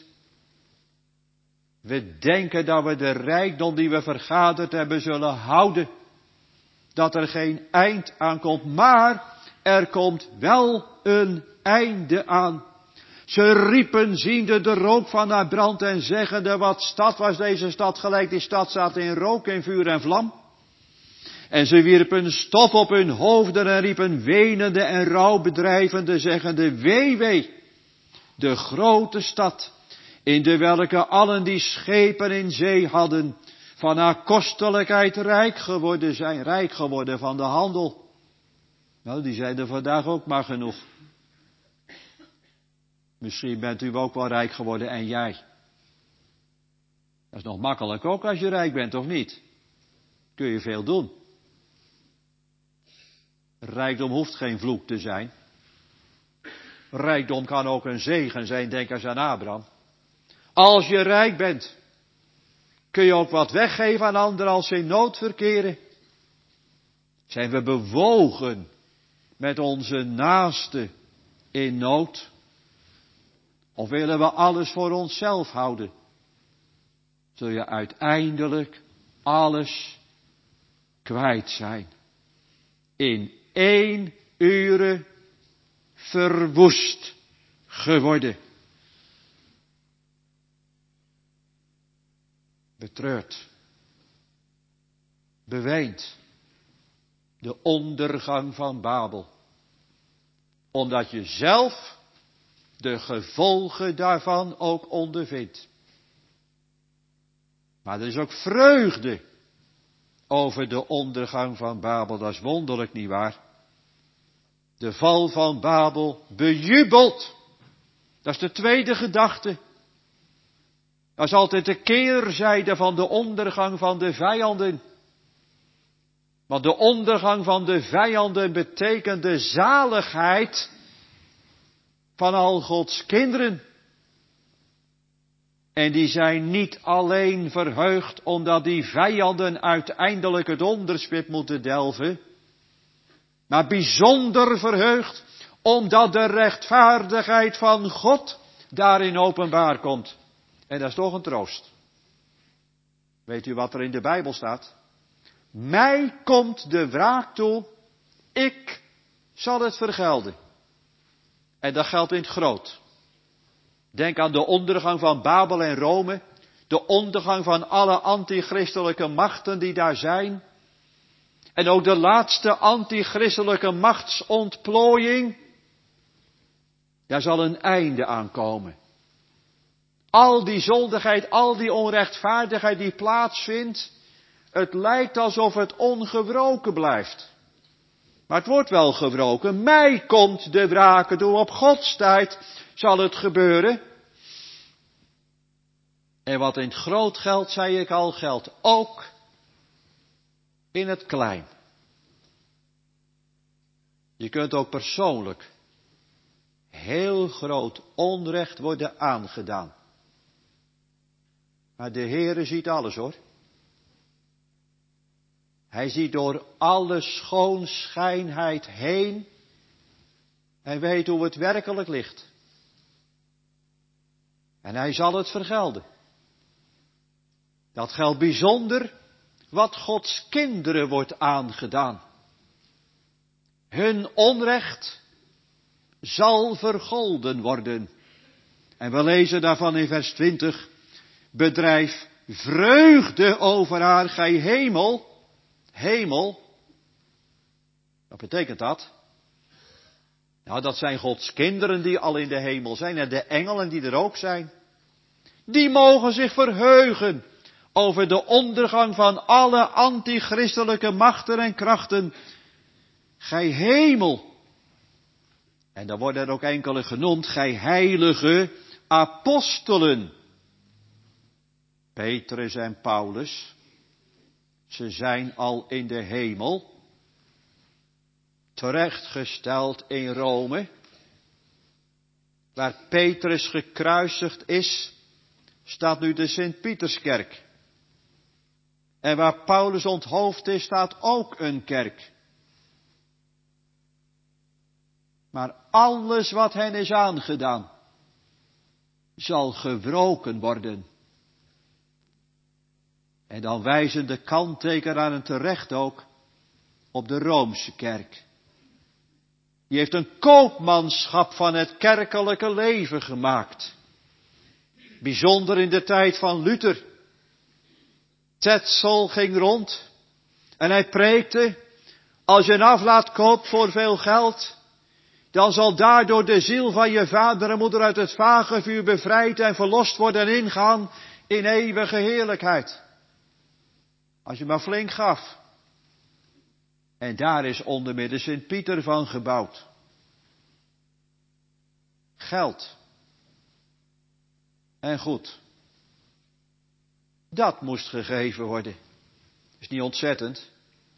[SPEAKER 1] We denken dat we de rijkdom die we vergaderd hebben zullen houden. Dat er geen eind aan komt, maar er komt wel een einde aan. Ze riepen ziende de rook van haar brand en zeggende, wat stad was deze stad gelijk. Die stad staat in rook en vuur en vlam. En ze wierpen stof op hun hoofden en riepen wenende en rouwbedrijvende, zeggende, wee, wee, de grote stad, in de welke allen die schepen in zee hadden, van haar kostelijkheid rijk geworden zijn, rijk geworden van de handel. Nou, die zijn er vandaag ook maar genoeg. Misschien bent u ook wel rijk geworden en jij. Dat is nog makkelijk ook als je rijk bent, of niet? Kun je veel doen. Rijkdom hoeft geen vloek te zijn. Rijkdom kan ook een zegen zijn, denk eens aan Abraham. Als je rijk bent, kun je ook wat weggeven aan anderen als ze in nood verkeren. Zijn we bewogen met onze naaste in nood? Of willen we alles voor onszelf houden? Zul je uiteindelijk alles kwijt zijn. In 1 uur verwoest geworden. Betreurd. Beweend. De ondergang van Babel. Omdat je zelf de gevolgen daarvan ook ondervindt. Maar er is ook vreugde over de ondergang van Babel. Dat is wonderlijk, nietwaar? De val van Babel bejubeld. Dat is de tweede gedachte. Dat is altijd de keerzijde van de ondergang van de vijanden. Want de ondergang van de vijanden betekent de zaligheid van al Gods kinderen. En die zijn niet alleen verheugd omdat die vijanden uiteindelijk het onderspit moeten delven, maar bijzonder verheugd omdat de rechtvaardigheid van God daarin openbaar komt. En dat is toch een troost. Weet u wat er in de Bijbel staat? Mij komt de wraak toe, ik zal het vergelden. En dat geldt in het groot. Denk aan de ondergang van Babel en Rome, de ondergang van alle antichristelijke machten die daar zijn. En ook de laatste antichristelijke machtsontplooiing. Daar zal een einde aan komen. Al die zondigheid, al die onrechtvaardigheid die plaatsvindt, het lijkt alsof het ongebroken blijft. Maar het wordt wel gebroken. Mij komt de wrake toe, op Gods tijd zal het gebeuren. En wat in het groot geldt, zei ik al, geldt ook in het klein. Je kunt ook persoonlijk heel groot onrecht worden aangedaan. Maar de Heere ziet alles, hoor. Hij ziet door alle schoonschijnheid heen en weet hoe het werkelijk ligt. En hij zal het vergelden. Dat geldt bijzonder wat Gods kinderen wordt aangedaan. Hun onrecht zal vergolden worden. En we lezen daarvan in vers 20. Bedrijf vreugde over haar, gij hemel. Hemel. Wat betekent dat? Nou, dat zijn Gods kinderen die al in de hemel zijn en de engelen die er ook zijn. Die mogen zich verheugen over de ondergang van alle antichristelijke machten en krachten. Gij hemel. En dan worden er ook enkele genoemd, gij heilige apostelen. Petrus en Paulus. Ze zijn al in de hemel. Terechtgesteld in Rome. Waar Petrus gekruisigd is, staat nu de Sint-Pieterskerk. En waar Paulus onthoofd is, staat ook een kerk. Maar alles wat hen is aangedaan, zal gewroken worden. En dan wijzen de kanttekenaars terecht ook op de Roomse kerk. Die heeft een koopmanschap van het kerkelijke leven gemaakt. Bijzonder in de tijd van Luther. Tetzel ging rond en hij preekte, als je een aflaat koopt voor veel geld, dan zal daardoor de ziel van je vader en moeder uit het vagevuur bevrijd en verlost worden en ingaan in eeuwige heerlijkheid. Als je maar flink gaf. En daar is onder meer de Sint-Pieter van gebouwd. Geld en goed. Dat moest gegeven worden. Is niet ontzettend?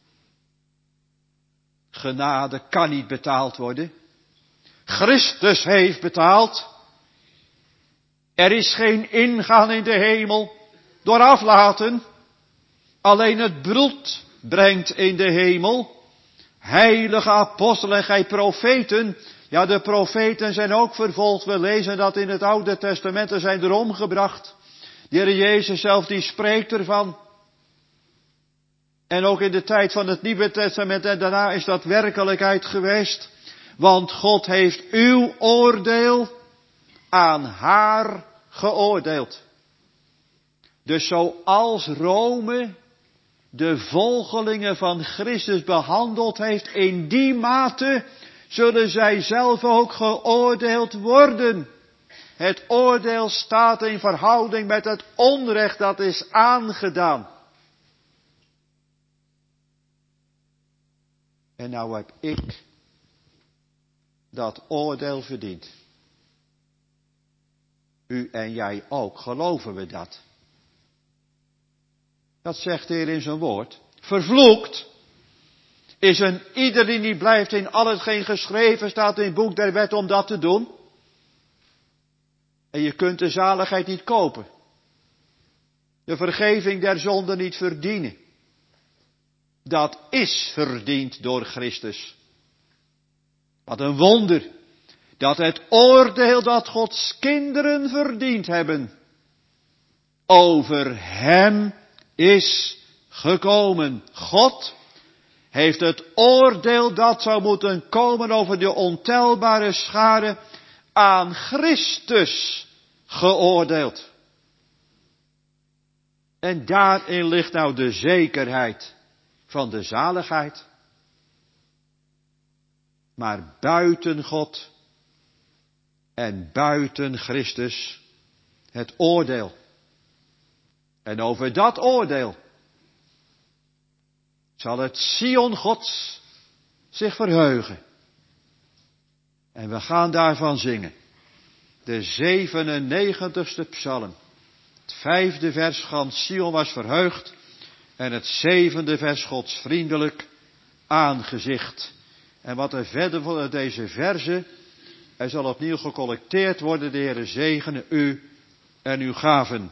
[SPEAKER 1] Genade kan niet betaald worden. Christus heeft betaald. Er is geen ingaan in de hemel door aflaten. Alleen het bloed brengt in de hemel. Heilige apostelen en gij profeten. Ja, de profeten zijn ook vervolgd. We lezen dat in het Oude Testament. Er zijn er omgebracht. De Heer Jezus zelf die spreekt ervan. En ook in de tijd van het Nieuwe Testament en daarna is dat werkelijkheid geweest. Want God heeft uw oordeel aan haar geoordeeld. Dus zoals Rome de volgelingen van Christus behandeld heeft, in die mate zullen zij zelf ook geoordeeld worden. Het oordeel staat in verhouding met het onrecht dat is aangedaan. En nou heb ik dat oordeel verdiend. U en jij ook, geloven we dat? Dat zegt de Heer in zijn woord. Vervloekt is een ieder die niet blijft in al hetgeen geschreven staat in het boek der wet om dat te doen. En je kunt de zaligheid niet kopen. De vergeving der zonde niet verdienen. Dat is verdiend door Christus. Wat een wonder. Dat het oordeel dat Gods kinderen verdiend hebben. Over hem is gekomen. God heeft het oordeel dat zou moeten komen over de ontelbare schare aan Christus geoordeeld. En daarin ligt nou de zekerheid van de zaligheid. Maar buiten God en buiten Christus het oordeel. En over dat oordeel zal het Sion Gods zich verheugen. En we gaan daarvan zingen. De 97ste psalm. Het 5e vers, gans Sion was verheugd. En het 7e vers, Gods vriendelijk aangezicht. En wat er verder van deze verzen, er zal opnieuw gecollecteerd worden. De Heere zegene u en uw gaven.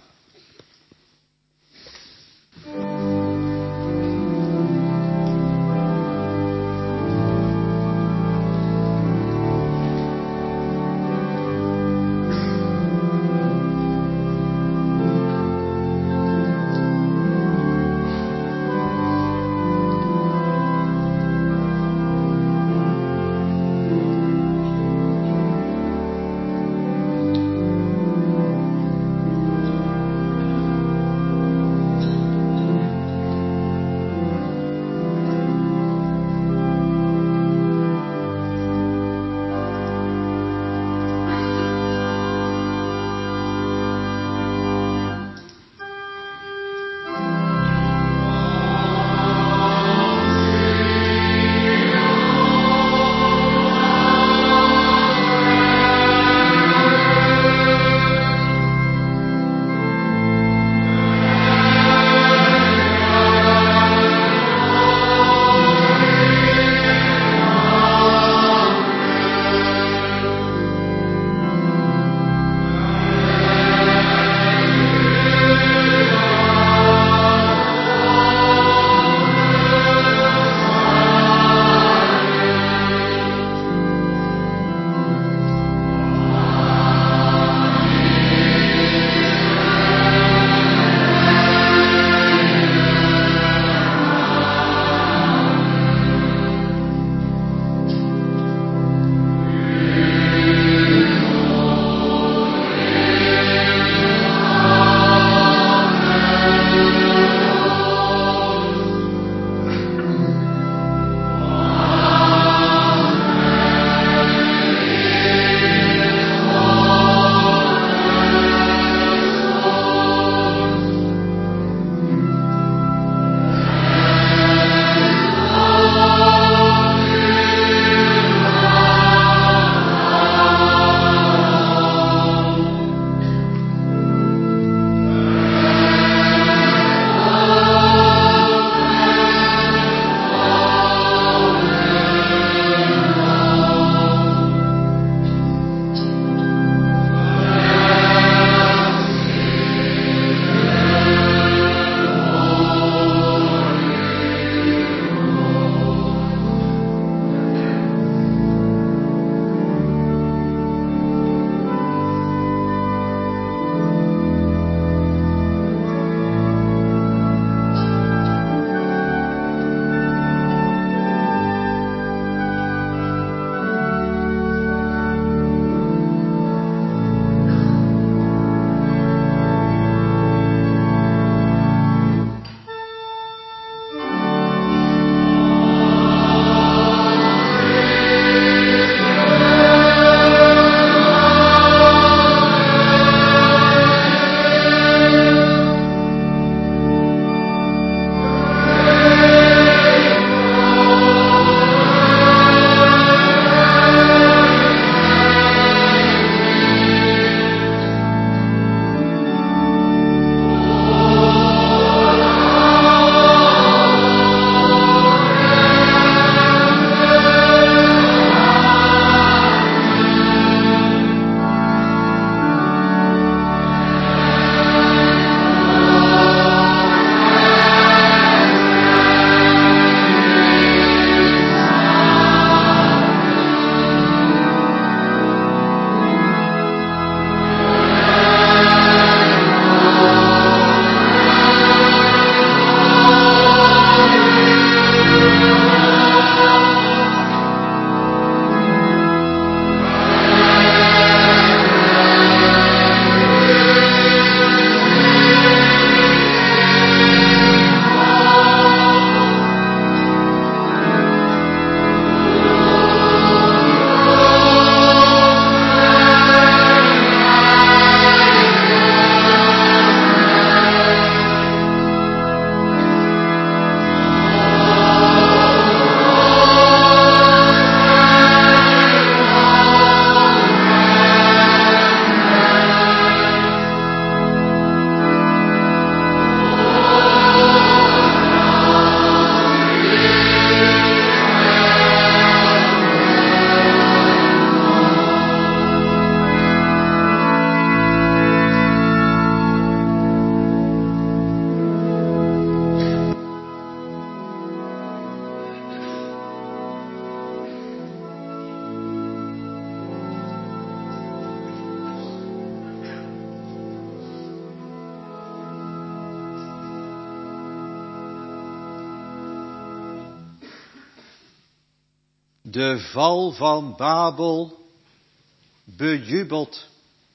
[SPEAKER 1] de val van Babel bejubeld.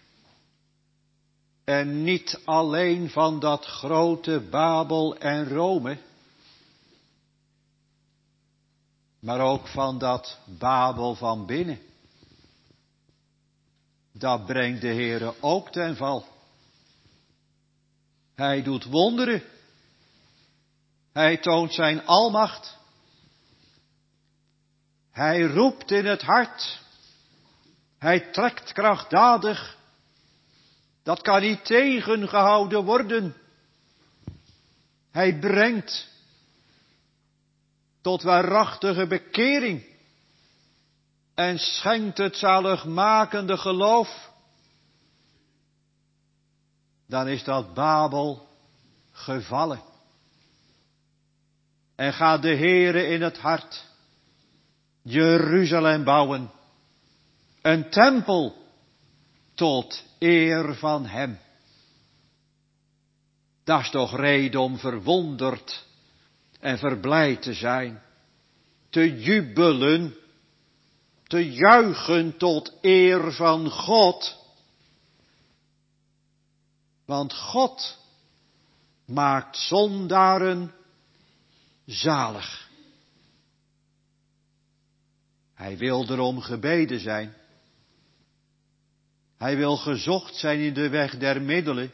[SPEAKER 1] En niet alleen van dat grote Babel en Rome, maar ook van dat Babel van binnen. Dat brengt de Heere ook ten val. Hij doet wonderen. Hij toont zijn almacht. Hij roept in het hart. Hij trekt krachtdadig. Dat kan niet tegengehouden worden. Hij brengt tot waarachtige bekering. En schenkt het zaligmakende geloof. Dan is dat Babel gevallen. En gaat de Heere in het hart Jeruzalem bouwen. Een tempel tot eer van hem. Dat is toch reden om verwonderd en verblijd te zijn. Te jubelen, te juichen tot eer van God. Want God maakt zondaren zalig. Hij wil erom gebeden zijn. Hij wil gezocht zijn in de weg der middelen.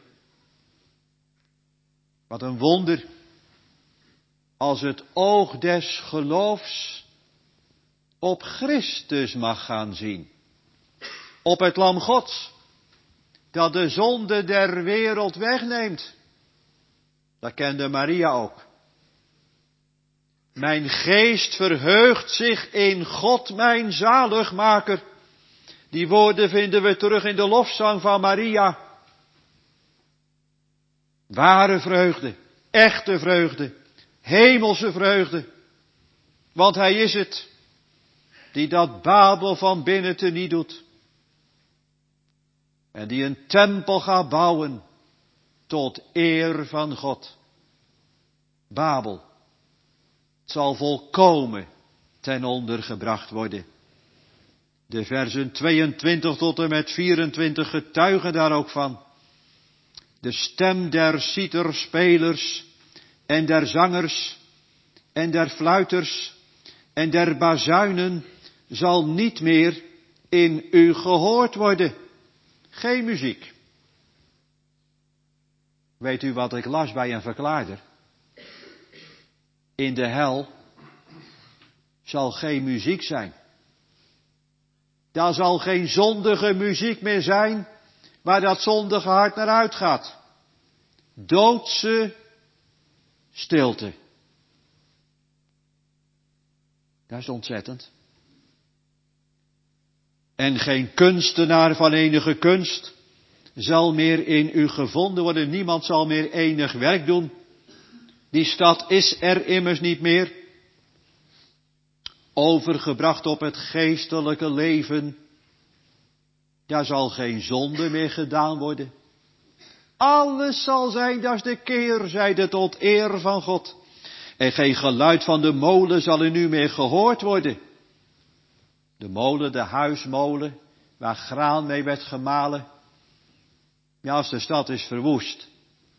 [SPEAKER 1] Wat een wonder. Als het oog des geloofs op Christus mag gaan zien. Op het Lam Gods. Dat de zonde der wereld wegneemt. Dat kende Maria ook. Mijn geest verheugt zich in God mijn zaligmaker. Die woorden vinden we terug in de lofzang van Maria. Ware vreugde, echte vreugde, hemelse vreugde. Want hij is het die dat Babel van binnen teniet doet. En die een tempel gaat bouwen tot eer van God. Babel zal volkomen ten onder gebracht worden. De versen 22 tot en met 24 getuigen daar ook van. De stem der citerspelers en der zangers en der fluiters en der bazuinen zal niet meer in u gehoord worden. Geen muziek. Weet u wat ik las bij een verklaarder? In de hel zal geen muziek zijn. Daar zal geen zondige muziek meer zijn, waar dat zondige hart naar uitgaat. Doodse stilte. Dat is ontzettend. En geen kunstenaar van enige kunst zal meer in u gevonden worden. Niemand zal meer enig werk doen. Die stad is er immers niet meer. Overgebracht op het geestelijke leven. Daar zal geen zonde meer gedaan worden. Alles zal zijn, dat is de keerzijde tot eer van God. En geen geluid van de molen zal er nu meer gehoord worden. De molen, de huismolen, waar graan mee werd gemalen. Ja, als de stad is verwoest.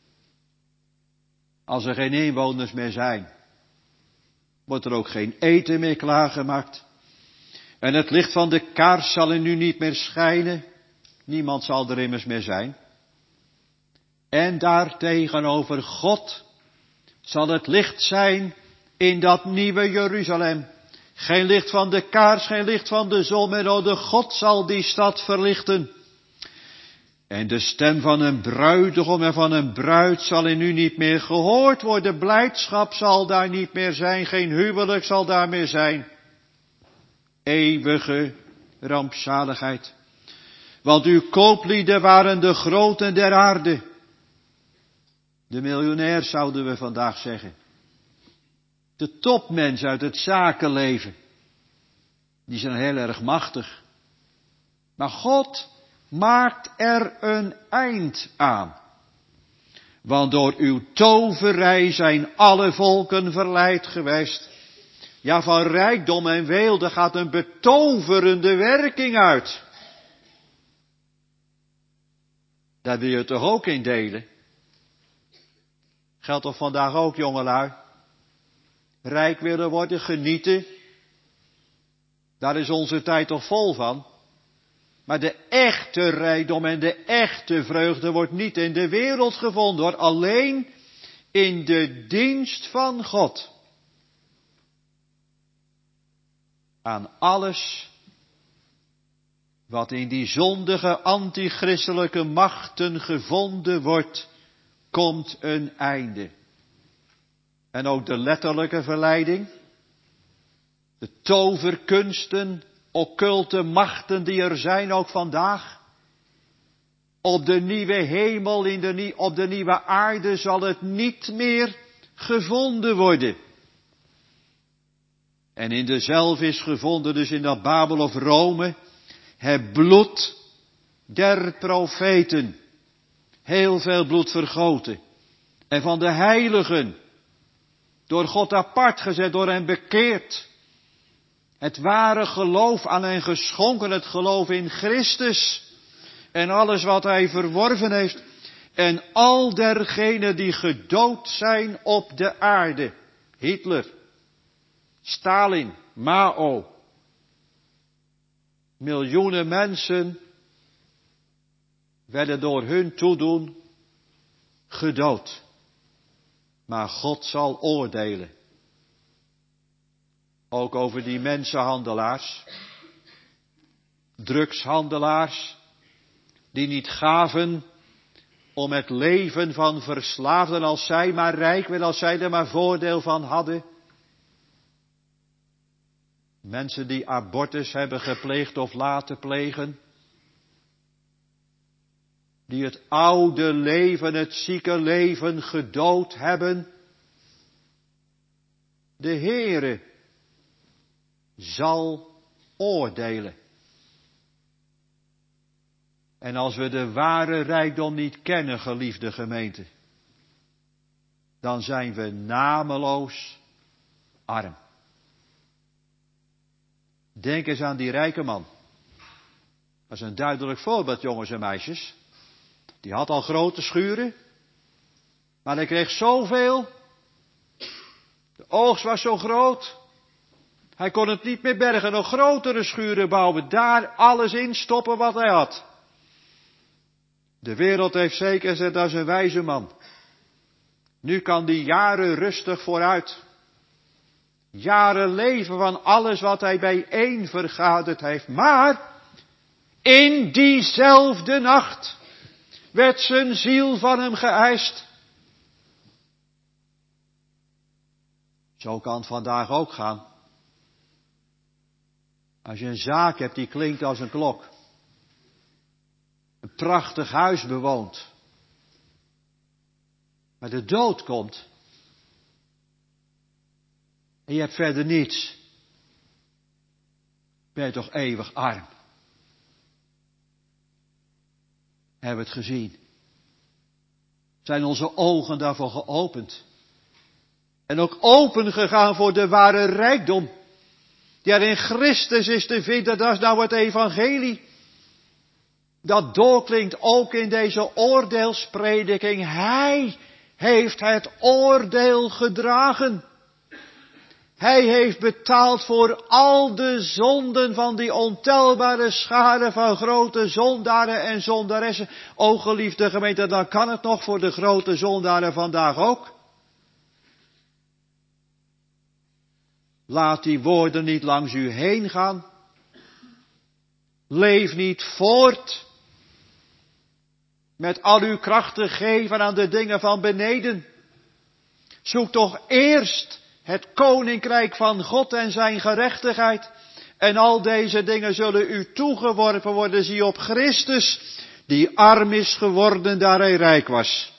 [SPEAKER 1] Als er geen inwoners meer zijn. Wordt er ook geen eten meer klaargemaakt. En het licht van de kaars zal er nu niet meer schijnen. Niemand zal er immers meer zijn. En daartegenover God zal het licht zijn in dat nieuwe Jeruzalem. Geen licht van de kaars, geen licht van de zon, maar de God zal die stad verlichten. En de stem van een bruidegom en van een bruid zal er nu niet meer gehoord worden. Blijdschap zal daar niet meer zijn, geen huwelijk zal daar meer zijn. Eeuwige rampzaligheid. Want uw kooplieden waren de groten der aarde. De miljonairs zouden we vandaag zeggen. De topmens uit het zakenleven. Die zijn heel erg machtig. Maar God maakt er een eind aan. Want door uw toverij zijn alle volken verleid geweest. Ja, van rijkdom en weelde gaat een betoverende werking uit. Daar wil je toch ook in delen? Geldt toch vandaag ook, jongelui? Rijk willen worden, genieten. Daar is onze tijd toch vol van. Maar de echte rijkdom en de echte vreugde wordt niet in de wereld gevonden, hoor. Alleen in de dienst van God. Aan alles wat in die zondige antichristelijke machten gevonden wordt, komt een einde. En ook de letterlijke verleiding, de toverkunsten, occulte machten die er zijn ook vandaag. Op de nieuwe hemel, op de nieuwe aarde zal het niet meer gevonden worden. En in dezelfde is gevonden, dus in dat Babel of Rome, het bloed der profeten. Heel veel bloed vergoten. En van de heiligen, door God apart gezet, door hen bekeerd. Het ware geloof aan hen geschonken, het geloof in Christus. En alles wat hij verworven heeft. En al dergenen die gedood zijn op de aarde. Hitler, Stalin, Mao. Miljoenen mensen werden door hun toedoen gedood. Maar God zal oordelen. Ook over die mensenhandelaars, drugshandelaars, die niet gaven om het leven van verslaafden, als zij maar rijk werden, als zij er maar voordeel van hadden. Mensen die abortus hebben gepleegd of laten plegen. Die het oude leven, het zieke leven gedood hebben. De Heere zal oordelen. En als we de ware rijkdom niet kennen, geliefde gemeente, dan zijn we nameloos arm. Denk eens aan die rijke man. Dat is een duidelijk voorbeeld, jongens en meisjes. Die had al grote schuren, maar hij kreeg zoveel. De oogst was zo groot. Hij kon het niet meer bergen, nog grotere schuren bouwen, daar alles in stoppen wat hij had. De wereld heeft zeker gezegd, dat is een wijze man. Nu kan die jaren rustig vooruit. Jaren leven van alles wat hij bijeen vergaderd heeft. Maar in diezelfde nacht werd zijn ziel van hem geëist. Zo kan het vandaag ook gaan. Als je een zaak hebt die klinkt als een klok. Een prachtig huis bewoont. Maar de dood komt. En je hebt verder niets. Ben je toch eeuwig arm. Hebben we het gezien. Zijn onze ogen daarvoor geopend. En ook open gegaan voor de ware rijkdom. Die er in Christus is te vinden, dat is nou het evangelie. Dat doorklinkt ook in deze oordeelsprediking. Hij heeft het oordeel gedragen. Hij heeft betaald voor al de zonden van die ontelbare schare van grote zondaren en zondaressen. O geliefde gemeente, dan kan het nog voor de grote zondaren vandaag ook. Laat die woorden niet langs u heen gaan. Leef niet voort met al uw krachten geven aan de dingen van beneden. Zoek toch eerst het koninkrijk van God en zijn gerechtigheid. En al deze dingen zullen u toegeworpen worden. Zie op Christus, die arm is geworden daar hij rijk was.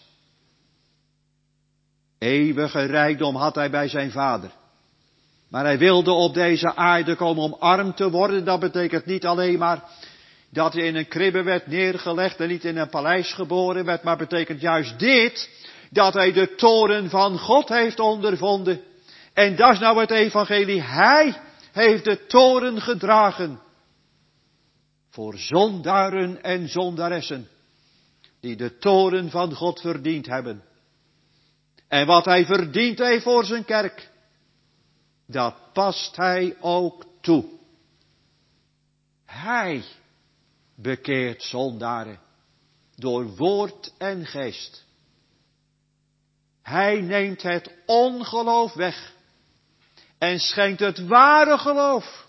[SPEAKER 1] Eeuwige rijkdom had hij bij zijn vader. Maar hij wilde op deze aarde komen om arm te worden. Dat betekent niet alleen maar dat hij in een kribbe werd neergelegd en niet in een paleis geboren werd. Maar betekent juist dit, dat hij de toorn van God heeft ondervonden. En dat is nou het evangelie. Hij heeft de toorn gedragen voor zondaren en zondaressen, die de toorn van God verdiend hebben. En wat hij verdiend heeft voor zijn kerk, dat past hij ook toe. Hij bekeert zondaren door woord en geest. Hij neemt het ongeloof weg en schenkt het ware geloof.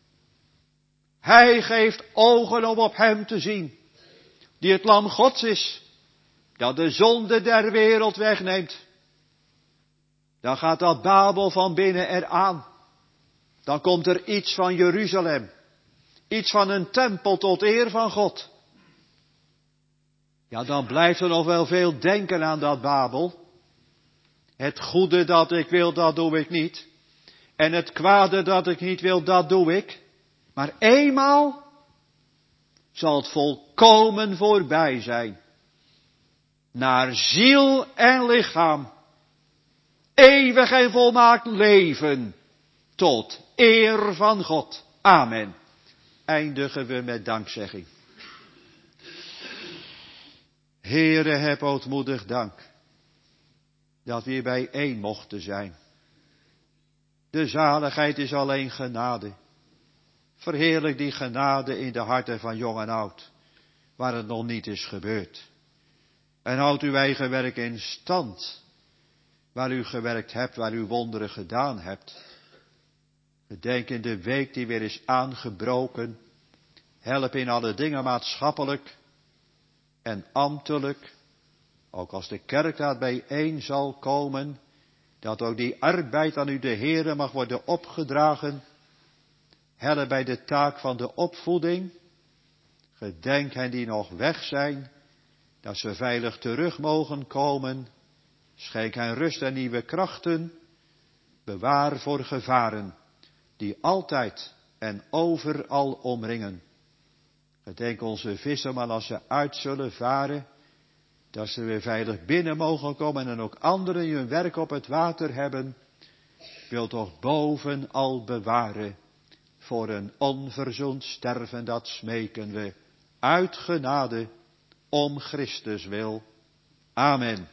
[SPEAKER 1] Hij geeft ogen om op hem te zien, die het lam Gods is, dat de zonde der wereld wegneemt. Dan gaat dat Babel van binnen eraan. Dan komt er iets van Jeruzalem. Iets van een tempel tot eer van God. Ja, dan blijft er nog wel veel denken aan dat Babel. Het goede dat ik wil, dat doe ik niet. En het kwade dat ik niet wil, dat doe ik. Maar eenmaal zal het volkomen voorbij zijn. Naar ziel en lichaam. Eeuwig en volmaakt leven. Tot eer van God. Amen. Eindigen we met dankzegging. Heere, heb ootmoedig dank dat we hier bijeen mochten zijn. De zaligheid is alleen genade. Verheerlijk die genade in de harten van jong en oud, waar het nog niet is gebeurd. En houd uw eigen werk in stand, waar u gewerkt hebt, waar u wonderen gedaan hebt. Gedenk in de week die weer is aangebroken. Help in alle dingen maatschappelijk en ambtelijk. Ook als de kerkraad bijeen zal komen, dat ook die arbeid aan u de Heere mag worden opgedragen. Help bij de taak van de opvoeding. Gedenk hen die nog weg zijn, dat ze veilig terug mogen komen. Schenk hen rust en nieuwe krachten. Bewaar voor gevaren, die altijd en overal omringen. Gedenk onze visserman als ze uit zullen varen, dat ze weer veilig binnen mogen komen en ook anderen die hun werk op het water hebben. Wil toch bovenal bewaren voor een onverzoend sterven, dat smeken we uit genade om Christus wil. Amen.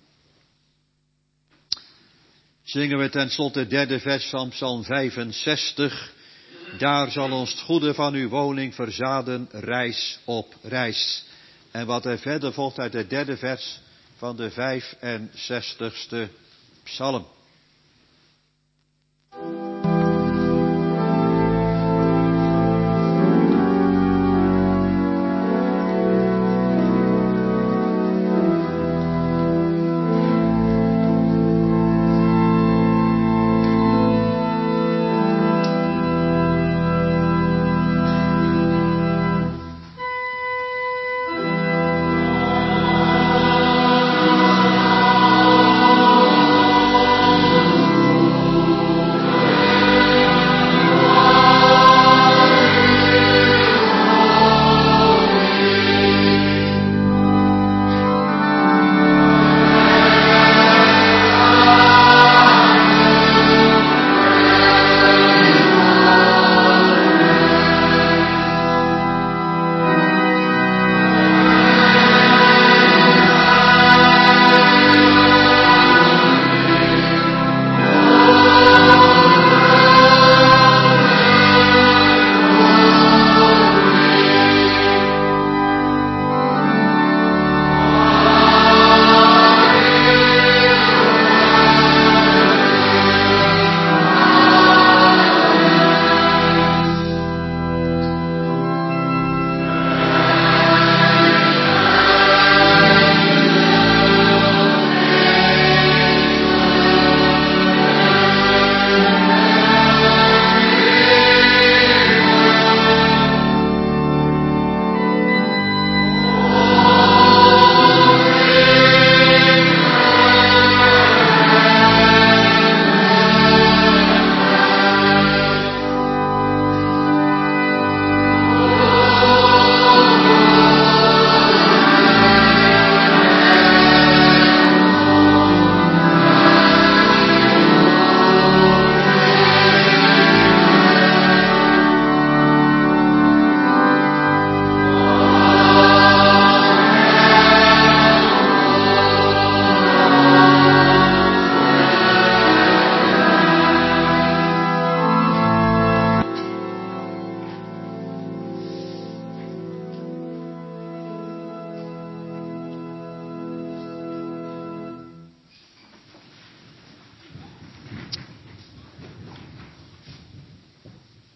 [SPEAKER 1] Zingen we ten slotte het derde vers van Psalm 65. Daar zal ons het goede van uw woning verzaden, reis op reis. En wat er verder volgt uit het derde vers van de 65ste psalm.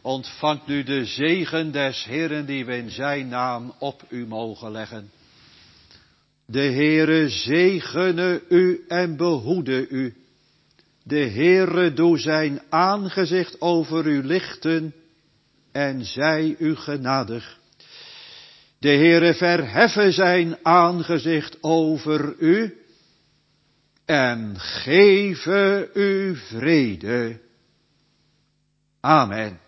[SPEAKER 1] ontvangt nu de zegen des Heeren die we in zijn naam op u mogen leggen. De Heere zegene u en behoede u. De Heere doe zijn aangezicht over u lichten en zij u genadig. De Heere verheffe zijn aangezicht over u en geven u vrede. Amen.